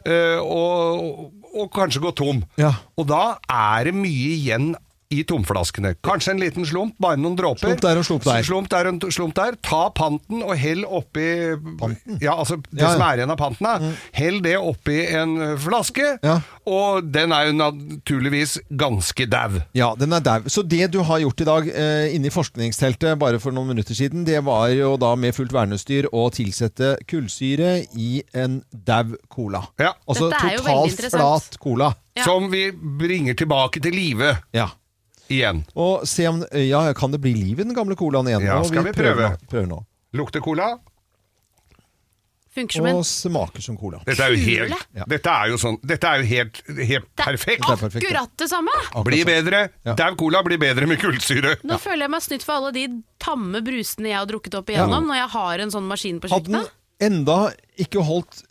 og kanskje gå tom. Ja. Og da er det mye igjen i tomflaskene. Kanskje en liten slump, bare noen dråper. Slump der og slump der. Slump der og slump der. Ta panten og hell oppi... Panten? Ja, altså det som er igjen av panten da. Hell det oppi en flaske, og den er jo naturligvis ganske dau. Ja, den er dau. Så det du har gjort i dag inne i forskningsteltet bare for noen minutter siden, det var jo da med fullt vernestyr å tilsette kullsyre i en dau cola. Ja. Altså totalt flat cola. Ja. Som vi bringer tilbake til live. Ja. Igjen. Og se om, kan det bli liv i den gamle colaen igjen? Ja, skal vi prøve. Prøve nå. Lukter cola? Funker som en... Og smaker som cola. Dette er jo helt, dette er jo helt perfekt. Det er akkurat det samme. Blir bedre. Dau Cola blir bedre med kullsyre. Nå føler jeg meg snytt for alle de tamme brusene jeg har drukket opp igjennom når jeg har en sånn maskin på kjøkkenet. Enda ikke holdt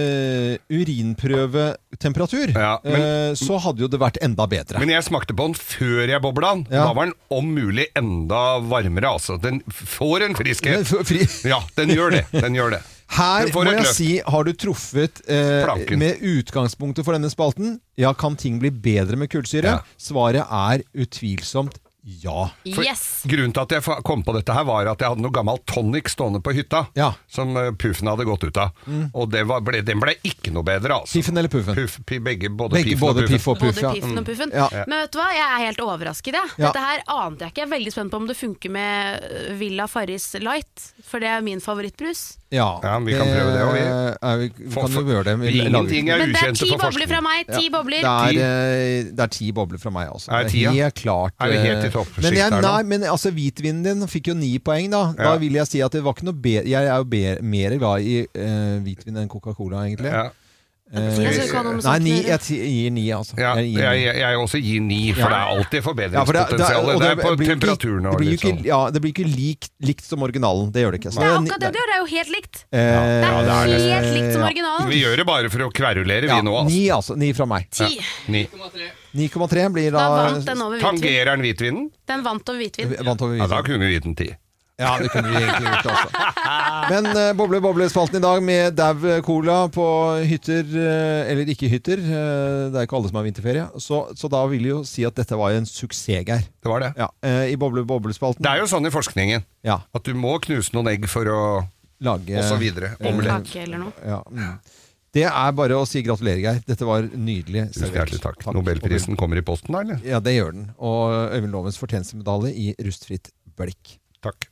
urinprøvetemperatur, så hadde jo det vært enda bedre. Men jeg smakte på den før jeg bobla den. Da var den om mulig enda varmere. Altså. Den får en friskhet. Ja, den gjør det. Her må jeg si, har du truffet med utgangspunktet for denne spalten? Ja, kan ting bli bedre med kullsyre? Svaret er utvilsomt ja. Grunnen til at jeg kom på dette her var at jeg hadde noe gammel tonic stående på hytta som puffen hadde gått ut av. Og den ble ikke noe bedre, altså. Piffen eller puffen? Både piffen og puffen. Både piffen og puffen. Men vet du hva, jeg er helt overrasket. Dette her ante jeg ikke. Jeg er veldig spent på om det funker med Villa Farris Light, for det er min favorittbrus. Ja, vi kan prøve det, og vi kan jo gjøre det. Ingenting er ukjente for forskning. Men det er 10 bobler fra meg, 10 bobler. Det er 10 bobler fra meg, altså. Det er helt klart. Er vi helt i toppskikt men altså hvitvinen din fikk jo 9 poeng da. Da vil jeg si at det var ikke noe bedre. Jeg er jo mer glad i hvitvin enn Coca-Cola egentlig. Nei, jeg gir 9 altså. Jeg også gir 9, for det er alltid forbedringspotensialet. Det er på temperaturen og litt sånn. Det blir ikke likt som originalen. Det gjør det ikke. Det er akkurat det du gjør, det er jo helt likt. Det er helt likt som originalen. Vi gjør det bare for å kverulere vi nå. 9 altså, 9 fra meg. 9,3 blir da... Tangerer den hvitvinen? Den vant over hvitvin. Ja, da kunne vi gitt den 10. Ja, det kunne vi egentlig gjort også. Men Boble-Boble-spalten i dag med Dau Cola på hytter, eller ikke hytter, det er ikke alle som har vinterferie, så da vil jeg jo si at dette var en suksess, Geir. Det var det. Ja, i Boble-Boble-spalten. Det er jo sånn i forskningen, at du må knuse noen egg for å lage og så videre. Kake eller noe. Ja, Det er bare å si gratulerer, Geir. Dette var nydelig. Hjertelig takk. Nobelprisen kommer i posten da, eller? Ja, det gjør den. Og Øyvind Lovens fortjenstmedalje i rustfritt blikk. Takk.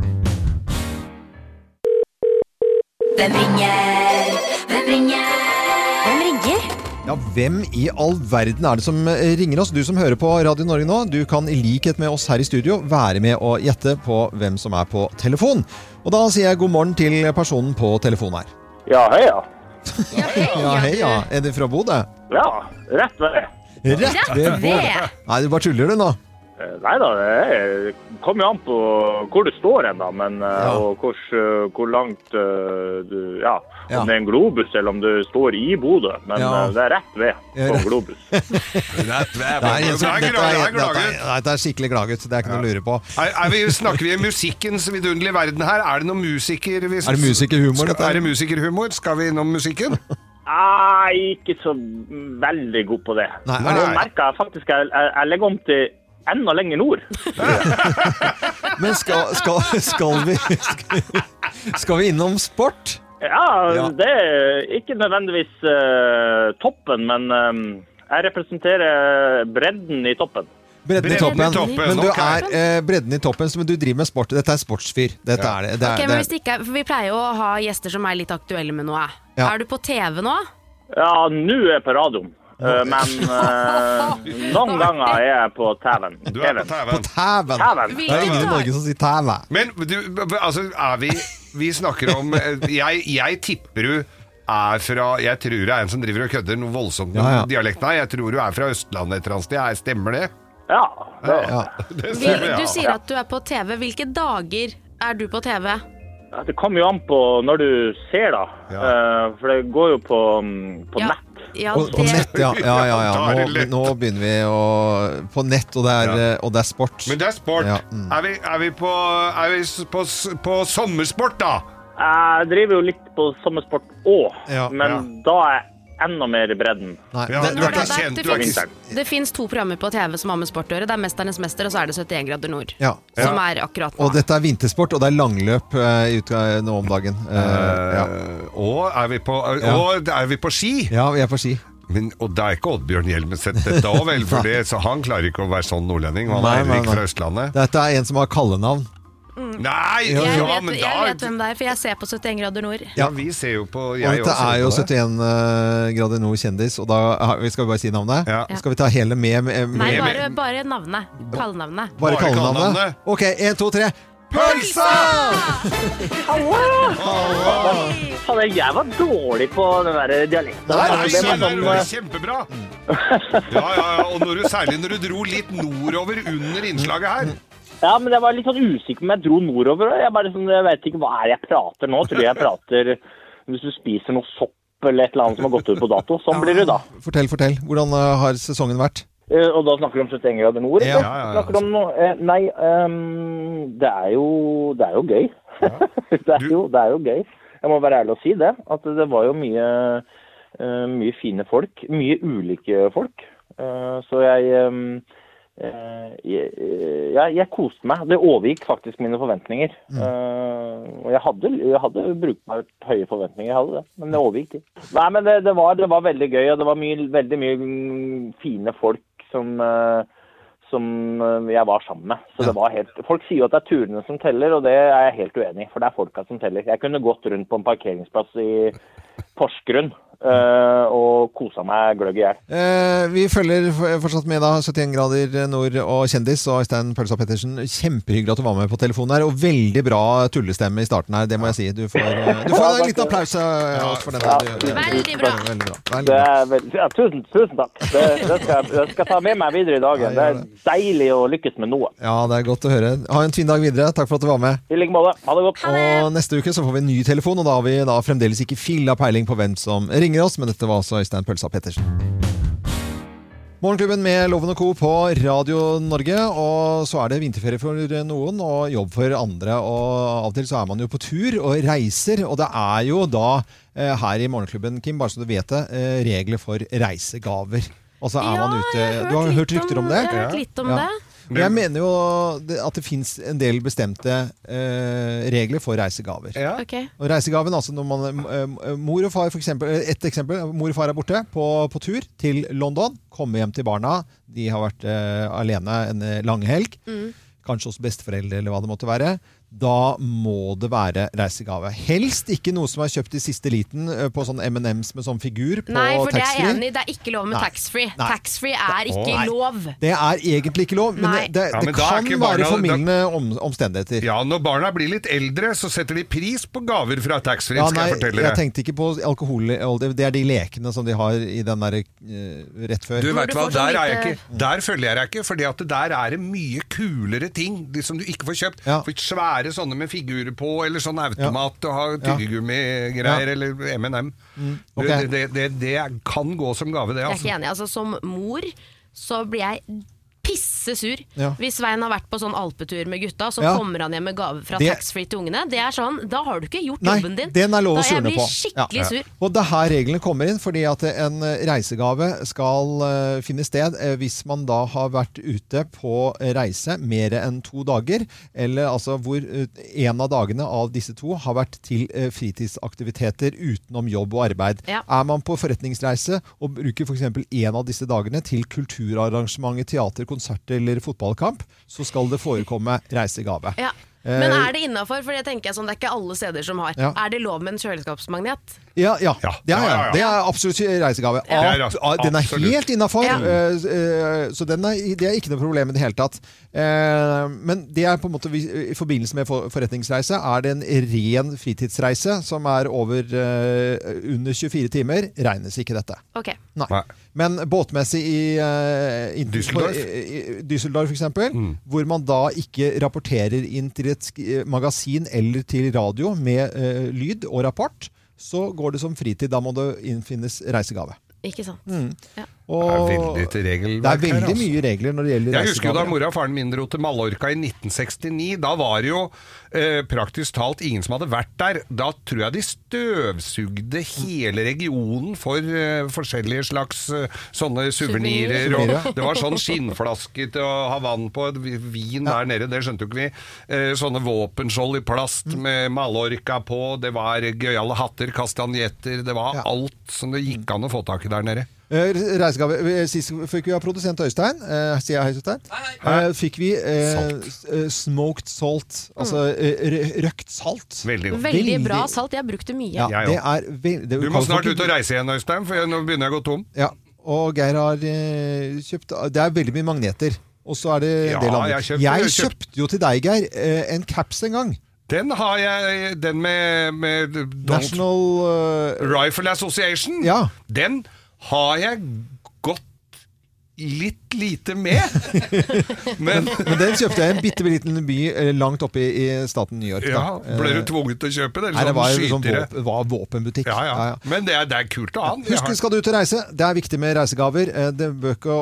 Hvem ringer? Hvem ringer? Hvem ringer? Ja, hvem i all verden er det som ringer oss? Du som hører på Radio Norge nå, du kan i likhet med oss her i studio være med å gjette på hvem som er på telefon. Og da sier jeg god morgen til personen på telefonen her. Ja, heia. Heia. Er det fra Bodø? Ja, rett ved. Rett ved Bodø. Nei, du bare tuller du nå. Neida, det kommer jo an på hvor du står enda, men og hvor langt du, om det en globus eller om du står I Bodø, men det rett ved på en globus. Rett ved. Det skikkelig glaget, det ikke noe å lure på. Snakker vi om musikkens vidunderlige verden her? Det noen musiker? Det musikerhumor, dette? Det musikerhumor? Skal vi innom musikken? Ikke så veldig god på det. Nå merker jeg faktisk, jeg legger om til enda lenger nord. Men skal vi innom sport? Ja, det ikke nødvendigvis toppen, men jeg representerer bredden I toppen. Bredden I toppen. Men du bredden I toppen, men du driver med sport. Dette sportsfyr. Dette det. Men hvis ikke, for vi pleier jo å ha gjester som litt aktuelle med noe. Du på TV nå? Ja, nå jeg på radioen. Men noen ganger jeg på TV-en. Du på TV-en? På TV-en? Det ingen I Norge som sier TV. Men du, altså, vi snakker om jeg tipper du fra, jeg tror det en som driver og kødder noe voldsomt med dialekten her. Jeg tror du fra Østlandet et eller annet sted. Stemmer det? Ja. Du sier at du på TV. Hvilke dager du på TV? Det kommer jo an på når du ser da. For det går jo på nett. På nett, nå begynner vi på nett, og det sport. Men det sport. Er vi på sommersport da? Jeg driver jo litt på sommersport også, men da enda mer I bredden. Det finnes 2 programmer på TV som har med sport å gjøre. Det Mesternes Mester, og så det 71 grader nord. Som akkurat nå. Og dette vintersport, og det langløp nå om dagen. Og er vi på ski? Ja, vi på ski. Og det ikke Oddbjørn Hjelmeset dette også, vel? For så han klarer ikke å være sånn nordlending. Han Eirik fra Østlandet. Dette en som har kallenavn. Nei, jeg vet hvem det for jeg ser på 71 grader nord. Ja, vi ser jo på jeg og dette jo 71 grader nord kjendis, og da skal vi bare si navnet. Skal vi ta hele med Nei, bare navnet. Kallenavnet. Bare kallenavnet? Ok, 1, 2, 3 Pølsa! Halla! Jeg var dårlig på den der dialekten. Det var kjempebra. Og særlig når du dro litt nordover under innslaget her. Ja, men jeg var litt sånn usikker om jeg dro nordover. Jeg vet ikke hva jeg prater nå. Tror jeg prater hvis du spiser noe sopp eller et eller annet som har gått ut på dato. Sånn blir det da. Fortell. Hvordan har sesongen vært? Og da snakker du om 71 grader nord? Snakker du om noe? Nei, det jo gøy. det jo gøy. Jeg må være ærlig å si det. At det var jo mye fine folk. Mye ulike folk. Så jeg koste meg. Det overgikk faktisk mine forventninger. Og jeg hadde brukbart høye forventninger. Jeg hadde det, men det overgikk de. Nei, men det var veldig gøy, og det var veldig mye fine folk som jeg var sammen med. Så det var folk sier jo at det turene som teller, og det jeg helt uenig i, for det folka som teller. Jeg kunne gått rundt på en parkeringsplass I Porsgrunn og kosa meg gløgg I hjel. Vi følger fortsatt med da 71 grader nord og kjendis og Øystein Pølsa Pettersen. Kjempehyggelig at du var med på telefonen her, og veldig bra tullestemme I starten her, det må jeg si. Du får en liten applaus for den. Veldig bra. Tusen takk. Det skal ta med meg videre I dagen. Det deilig å lykkes med noe. Ja, det godt å høre. Ha en fin dag videre. Takk for at du var med. I like måte. Ha det godt. Og neste uke så får vi en ny telefon, og da har vi fremdeles ikke filla peiling på hvem som ringer oss, men dette var altså Øystein Pølsa Pettersen. Morgenklubben med Loven og Co. på Radio Norge, og så det vinterferie for noen og jobb for andre, og av og til så man jo på tur og reiser, og det jo da her I Morgenklubben, Kim, bare så du vet det, regler for reisegaver. Og så man ute, du har hørt rykter om det? Jeg har hørt litt om det. Jeg mener jo at det finnes en del bestemte regler for reisegaver. Og reisegaven, altså når mor og far for eksempel, et eksempel, mor og far borte på tur til London, kommer hjem til barna, de har vært alene en lang helg, kanskje hos besteforeldre eller hva det måtte være. da må det være reisegave. Helst ikke noe som er kjøpt i siste liten på sånn M&M's med sånn figur på taxfree. Nei, for det er jeg enig i. Det er ikke lov med taxfree. Taxfree er ikke lov. Det er egentlig ikke lov, men det kan være formildende omstendigheter. Ja, når barna blir litt eldre, så setter de pris på gaver fra taxfree, skal jeg fortelle deg. Jeg tenkte ikke på alkohol. Det er de lekene som de har i den der rett før. Du vet hva, der følger jeg deg ikke, fordi at der er det mye kulere ting som du ikke får kjøpt. For svære sånne med figurer på, eller sånn automat og ha tyggegummi-greier, eller M&M. Det kan gå som gave, det. Jeg er ikke enig. Altså, som mor så blir jeg pissesur. Hvis Svein har vært på sånn alpetur med gutta, så kommer han hjem med gave fra taxfree til ungene. Det er sånn, da har du ikke gjort jobben din. Den er lov å surne på. Da jeg blir skikkelig sur. Og det her reglene kommer inn, fordi at en reisegave skal finne sted hvis man da har vært ute på reise mer enn 2 dager, eller altså hvor en av dagene av disse 2 har vært til fritidsaktiviteter utenom jobb og arbeid. Er man på forretningsreise og bruker for eksempel en av disse dagene til kulturarrangementer, teater, konsert eller fotballkamp, så skal det forekomme reisegave. Men er det innenfor? For det tenker jeg sånn, det er ikke alle steder som har. Er det lov med en kjøleskapsmagnet? Ja. Det er absolutt reisegave. Den er helt innenfor, så det er ikke noe problem i det hele tatt. Men det er på en måte, i forbindelse med forretningsreise, er det en ren fritidsreise som er under 24 timer, regnes ikke dette. Nei. Men båtmessig i Düsseldorf for eksempel, hvor man da ikke rapporterer inn til et magasin eller til radio med lyd og rapport, så går det som fritid. Da må det innfinnes reisegave. Ikke sant? Og det er veldig mye regler når det gjelder reisegaver. Jeg husker jo da mora og faren min dro til Mallorca i 1969. Da var det jo praktisk talt ingen som hadde vært der. Da tror jeg de støvsugde hele regionen for forskjellige slags sånne suvenirer. Og det var sånn skinnflaske til å ha vann på, vin der nede, det skjønte jo ikke vi. Sånne våpenskjold i plast med Mallorca på, det var gøyale hatter, kastanjetter, det var alt som det gikk an å få tak i der nede. Reisegave. Sist fikk vi av produsent Øystein. Sier jeg hei, Øystein? Fikk vi smoked salt, altså røkt salt. Veldig bra salt. Jeg har brukt det mye. Du må snart ut og reise igjen, Øystein, for nå begynner jeg å gå tom. Og Geir har kjøpt, det er veldig mye magneter. Og så er det del andre. Jeg kjøpte jo til deg, Geir, en caps en gang. Den har jeg, den med National Rifle Association. Den har jeg gått litt lite med. men den kjøpte jeg i en bitteliten by langt oppe i staten New York. Ble du tvunget til å kjøpe det? Det var våpenbutikk. Men det er kult å ha. Husk, skal du ut og reise, det er viktig med reisegaver. Det bør ikke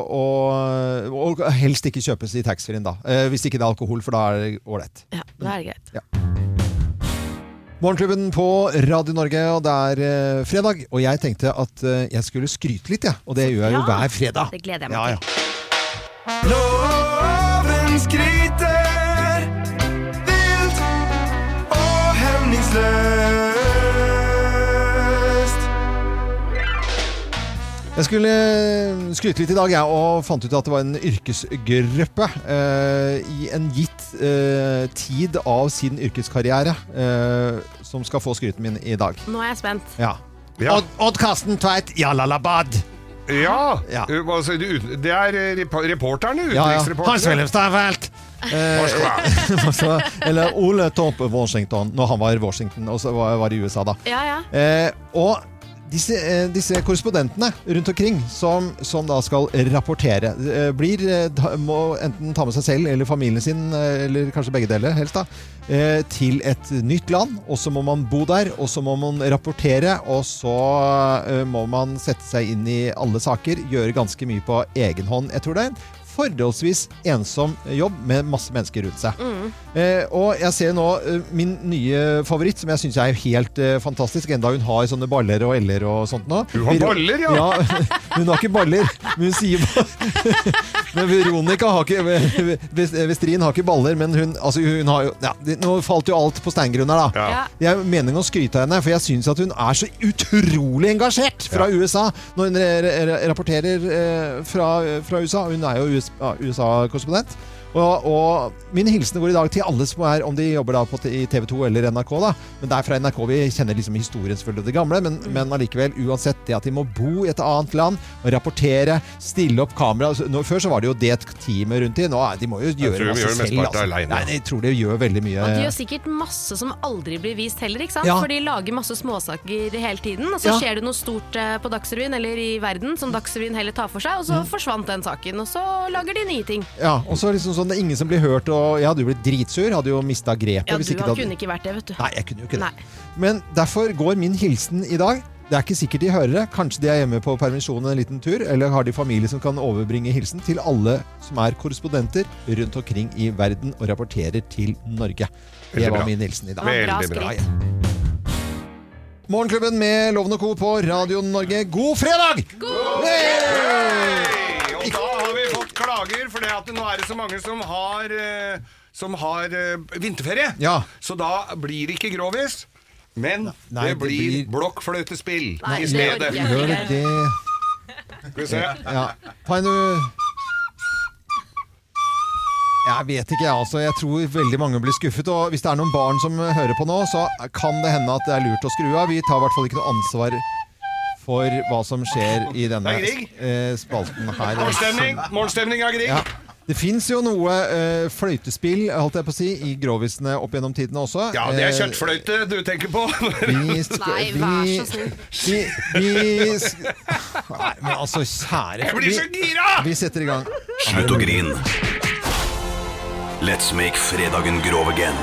og helst ikke kjøpes i taxfree-en da. Hvis ikke det er alkohol, for da er det ålreit. Ja, da er det greit. Morgenklubben på Radio Norge, og det er fredag, og jeg tenkte at jeg skulle skryte litt, og det gjør jeg jo hver fredag. Det gleder jeg meg til. Loven skryter vilt og hemningsløst. Jeg skulle skryte litt i dag, og fant ut at det var en yrkesgruppe i en gitt tid av sin yrkeskarriere som skal få skryten min i dag. Nå er jeg spent. Odd Karsten Tveit, Jalalabad. Det er reporterne, utenriksreporterne. Hans-Wilhelm Steinfeld. Eller Ole Torp Washington, når han var i Washington, og så var i USA da. Og disse korrespondentene rundt omkring som da skal rapportere må enten ta med seg selv eller familien sin, eller kanskje begge deler helst da, til et nytt land, og så må man bo der, og så må man rapportere, og så må man sette seg inn i alle saker, gjøre ganske mye på egen hånd. Jeg tror det er en forholdsvis ensom jobb med masse mennesker rundt seg. Og jeg ser nå min nye favoritt, som jeg synes er helt fantastisk, enda hun har sånne baller og eller og sånt nå. Hun har baller, ja! Hun har ikke baller, men hun sier bare... Men Veronica har ikke... Vestrin har ikke baller, men hun har jo... Nå falt jo alt på steingrunn her da. Jeg mener å skryte av henne, for jeg synes at hun er så utrolig engasjert fra USA, når hun rapporterer fra USA. Hun er jo USA-korrespondent. Og min hilsen går i dag til alle som om de jobber da i TV 2 eller NRK da, men det fra NRK vi kjenner liksom historien selvfølgelig det gamle, men allikevel uansett det at de må bo i et annet land og rapportere, stille opp kamera. Før så var det jo det teamet rundt i, nå de må jo gjøre masse selv. Nei, jeg tror de gjør veldig mye. Og de gjør sikkert masse som aldri blir vist heller, ikke sant? For de lager masse småsaker hele tiden, og så skjer det noe stort på Dagsrevyen eller i verden som Dagsrevyen heller tar for seg, og så forsvant den saken, og så lager de nye ting. Ja, og så liksom sånn, det ingen som blir hørt, og jeg hadde jo blitt dritsur, hadde jo mistet grepet. Ja, du kunne ikke vært det, vet du. Nei, jeg kunne jo ikke det. Men derfor går min hilsen i dag. Det ikke sikkert de hører det. Kanskje de hjemme på permisjonen en liten tur, eller har de familie som kan overbringe hilsen til alle som korrespondenter rundt omkring i verden og rapporterer til Norge. Det var min hilsen i dag. Veldig bra. Morgenklubben med Loven og Co. på Radio Norge. God fredag! God fredag! Og da har vi fått klager, for at nå det så mange som har vinterferie. Ja. Så da blir det ikke grovis, men det blir blokkfløytespill i stedet. Gjør det. Skal vi se. Ja. Ta en Jeg vet ikke, altså. Jeg tror veldig mange blir skuffet, og hvis det noen barn som hører på nå, så kan det hende at det lurt å skru av. Vi tar I hvert fall ikke noe ansvar for hva som skjer i denne spalten her. Morgenstemning Grig. Ja. Det finnes jo noe fløytespill, holdt jeg på å si, i grovisene opp gjennom tidene også. Ja, det kjøttfløyte du tenker på. Nei, vær så snill. Nei, men altså, kjære. Jeg blir så gira! Vi setter I gang. Slutt å grine. Let's make fredagen grov again.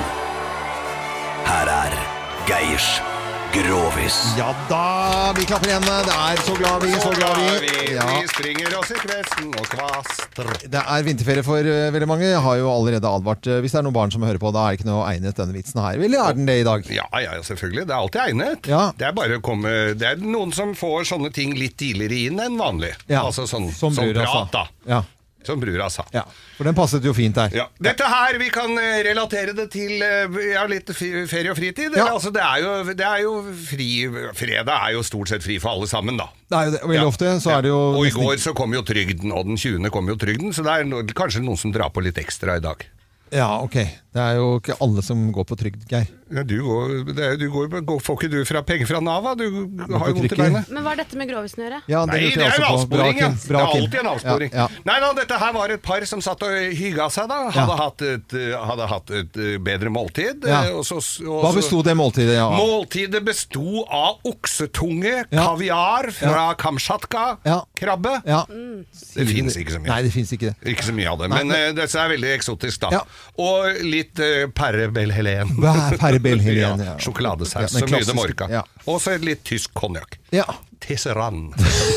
Her Geirs Grovis. Ja da, vi klapper igjen. Det så glad vi, så glad vi. Ja. Vi springer oss I kvesten og kvaster. Det vinterferie for veldig mange. Jeg har jo allerede advart. Hvis det noen barn som hører på, da det ikke noe egnet denne vitsen her. Eller den det I dag? Ja, selvfølgelig. Det alltid egnet. Ja. Det bare å komme... Det noen som får sånne ting litt tidligere inn enn vanlig. Ja. Altså sånn brura prat da. Ja. Som brura sa. Ja, for den passet jo fint der. Ja. Dette her, vi kan relatere det til litt ferie og fritid. Ja. Altså, det jo fri. Fredag jo stort sett fri for alle sammen, da. Det jo det. Veldig ofte så det jo... Og I går så kom jo trygden, og den 20. kom jo trygden, så det kanskje noen som drar på litt ekstra I dag. Ja, ok. Det jo ikke alle som går på trygd, Geir. Ja, får ikke du penger fra Nav, du har jo vondt I beinet. Men hva dette med grovisen å gjøre? Ja, Nei, det en avsporing, ja. Det alltid en avsporing. Ja. Nei da, dette her var et par som satt og hygget seg da. Hadde hatt et bedre måltid. Ja. Hva bestod det måltidet? Ja. Måltidet bestod av oksetunge, kaviar fra Kamchatka, krabbe. Ja. Det finnes ikke så mye. Nei, det finnes ikke det. Ikke så mye av det, men dette veldig eksotisk da. Ja. Og litt Perre Bell Helen. Perre Bell Helen, ja. Sjokoladesaus, så mye det morka. Ja. Og så litt tysk konjakk. Ja. Tisserand.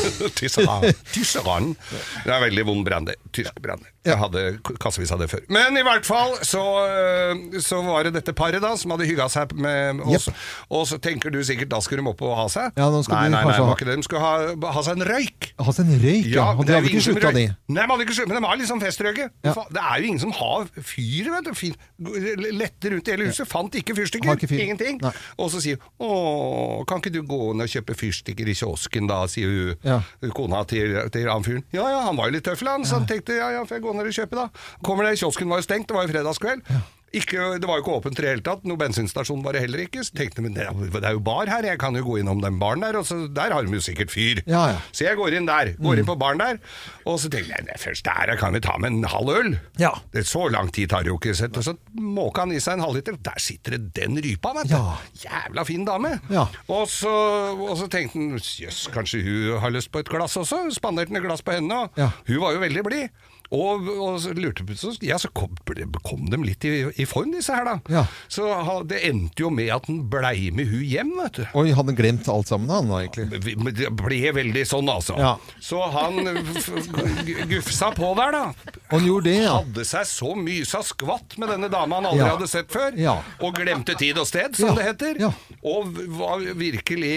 Tisserand. Det veldig vond brandy. Tysk brandy. Jeg hadde kassevis av det før. Men I hvert fall så var det dette paret da, som hadde hygget seg med oss. Og så tenker du sikkert, da skulle de opp og ha seg. Ja, nei, det var ikke det. De skulle ha seg en røyk. Ha seg en røyk, ja. Og de hadde ikke sluttet av de. Nei, de hadde ikke sluttet, men de var liksom festrøyke. Ja. Det jo ingen som har fyr, vet du. Lette rundt I hele huset, fant ikke fyrstikker. Ingenting. Nei. Og så sier kan ikke du gå ned og kjøpe fyrstikker I kiosken da, sier hun kona til han fyren. Ja, han var jo litt tøffel, så han tenkte, får jeg gå ned og kjøpe da. Kommer det, kiosken var jo stengt, det var jo fredagskveld. Det var jo ikke åpent I hele tatt, noen bensinstasjon var det heller ikke, så tenkte jeg, men det jo bar her, jeg kan jo gå innom den baren der, og så der har de jo sikkert fyr. Ja. Så jeg går inn på baren der, og så tenkte jeg, først der kan vi ta med en halv øl. Ja. Det så lang tid tar jo ikke sett, og så måka han I seg en halvliter, der sitter det den rypa, vet du. Ja. Jævla fin dame. Ja. Og så tenkte han, jøss, kanskje hun har lyst på et glass også, spanderte han et glass på henne, og hun var jo veldig blid. Og så lurte på så kom de litt I form disse her da så det endte jo med at han blei med hun hjem, vet du. Oi, hadde han glemt alt sammen han da, egentlig? Det ble veldig sånn altså så han gufsa på der da han gjorde det, hadde seg så mye så skvatt med denne dama han aldri hadde sett før og glemte tid og sted, som det heter og var virkelig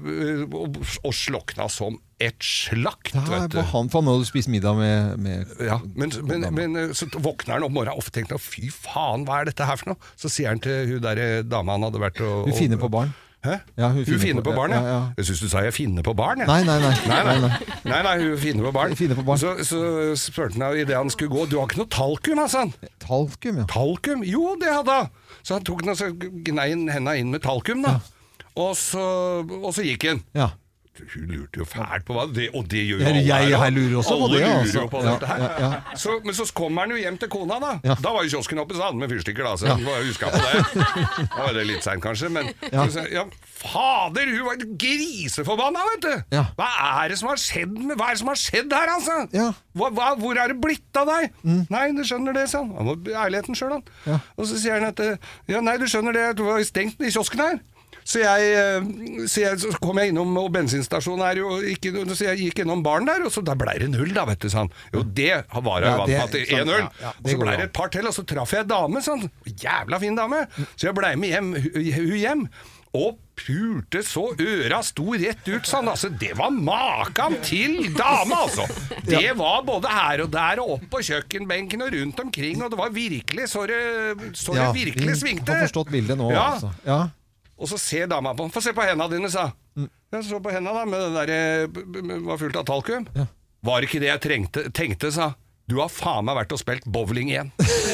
og slokna som et slakt, vet du. Han for han hadde spist middag med men så våkner han om morgenen og tenker, fy faen, hva dette her for noe? Så sier han til hun der dama han hadde vært Hun finner på barn. Hæ? Ja, hun finner på barn, ja. Jeg synes du sa jeg finner på barn, ja. Nei, hun finner på barn. Så spurte han i det han skulle gå, du har ikke noe talkum, sa han. Talkum, ja. Talkum? Jo, det hadde han. Så han tok den og så gnei hendene inn med talkum, da. Og så gikk han. Ja. Hun lurte jo fælt på hva, og det gjør jo jeg lurer også på det, alle altså. lurer jo på dette her. Men så kommer han jo hjem til kona, da. Da var jo kiosken oppe, så hadde han med fyrstikker, da, så han må jo huske på det. Da var det litt sent, kanskje, men fader, hun var griseforbanna, vet du. Hva er det som har skjedd her, altså? Hvor er det blitt av deg? Nei, du skjønner det, sa han. Han må ærligheten selv, han. Og så sier han at, nei, du skjønner det, du var stengt i kiosken her. Så kom jeg innom, og bensinstasjonen her, så jeg gikk innom baren der, og så da ble det 0 da, vet du, sånn. Jo, det var jeg vant på at det 1-0. Og så ble det et par til, og så traff jeg dame, sånn. Jævla fin dame. Så jeg ble med hjem, og pulte så øra sto rett ut, sånn. Altså, det var makan til dame, altså. Det var både her og der, og opp på kjøkkenbenken og rundt omkring, og det var virkelig, så det virkelig svingte. Jeg har forstått bildet nå, altså. Ja. Og så ser dama på, få se på hendene dine, sa. Jeg så på hendene da, med det der, var fullt av talkum. Var ikke det jeg tenkte, sa. Du har faen meg vært og spilt bowling igjen.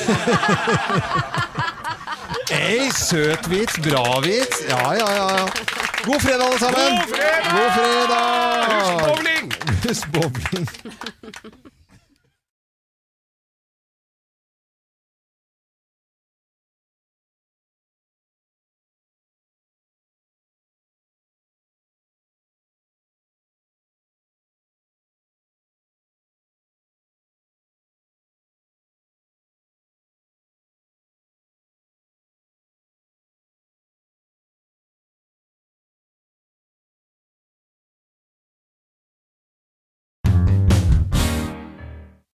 Hei, søt vits, bra vits. Ja. God fredag alle sammen. God fredag! Husk bowling.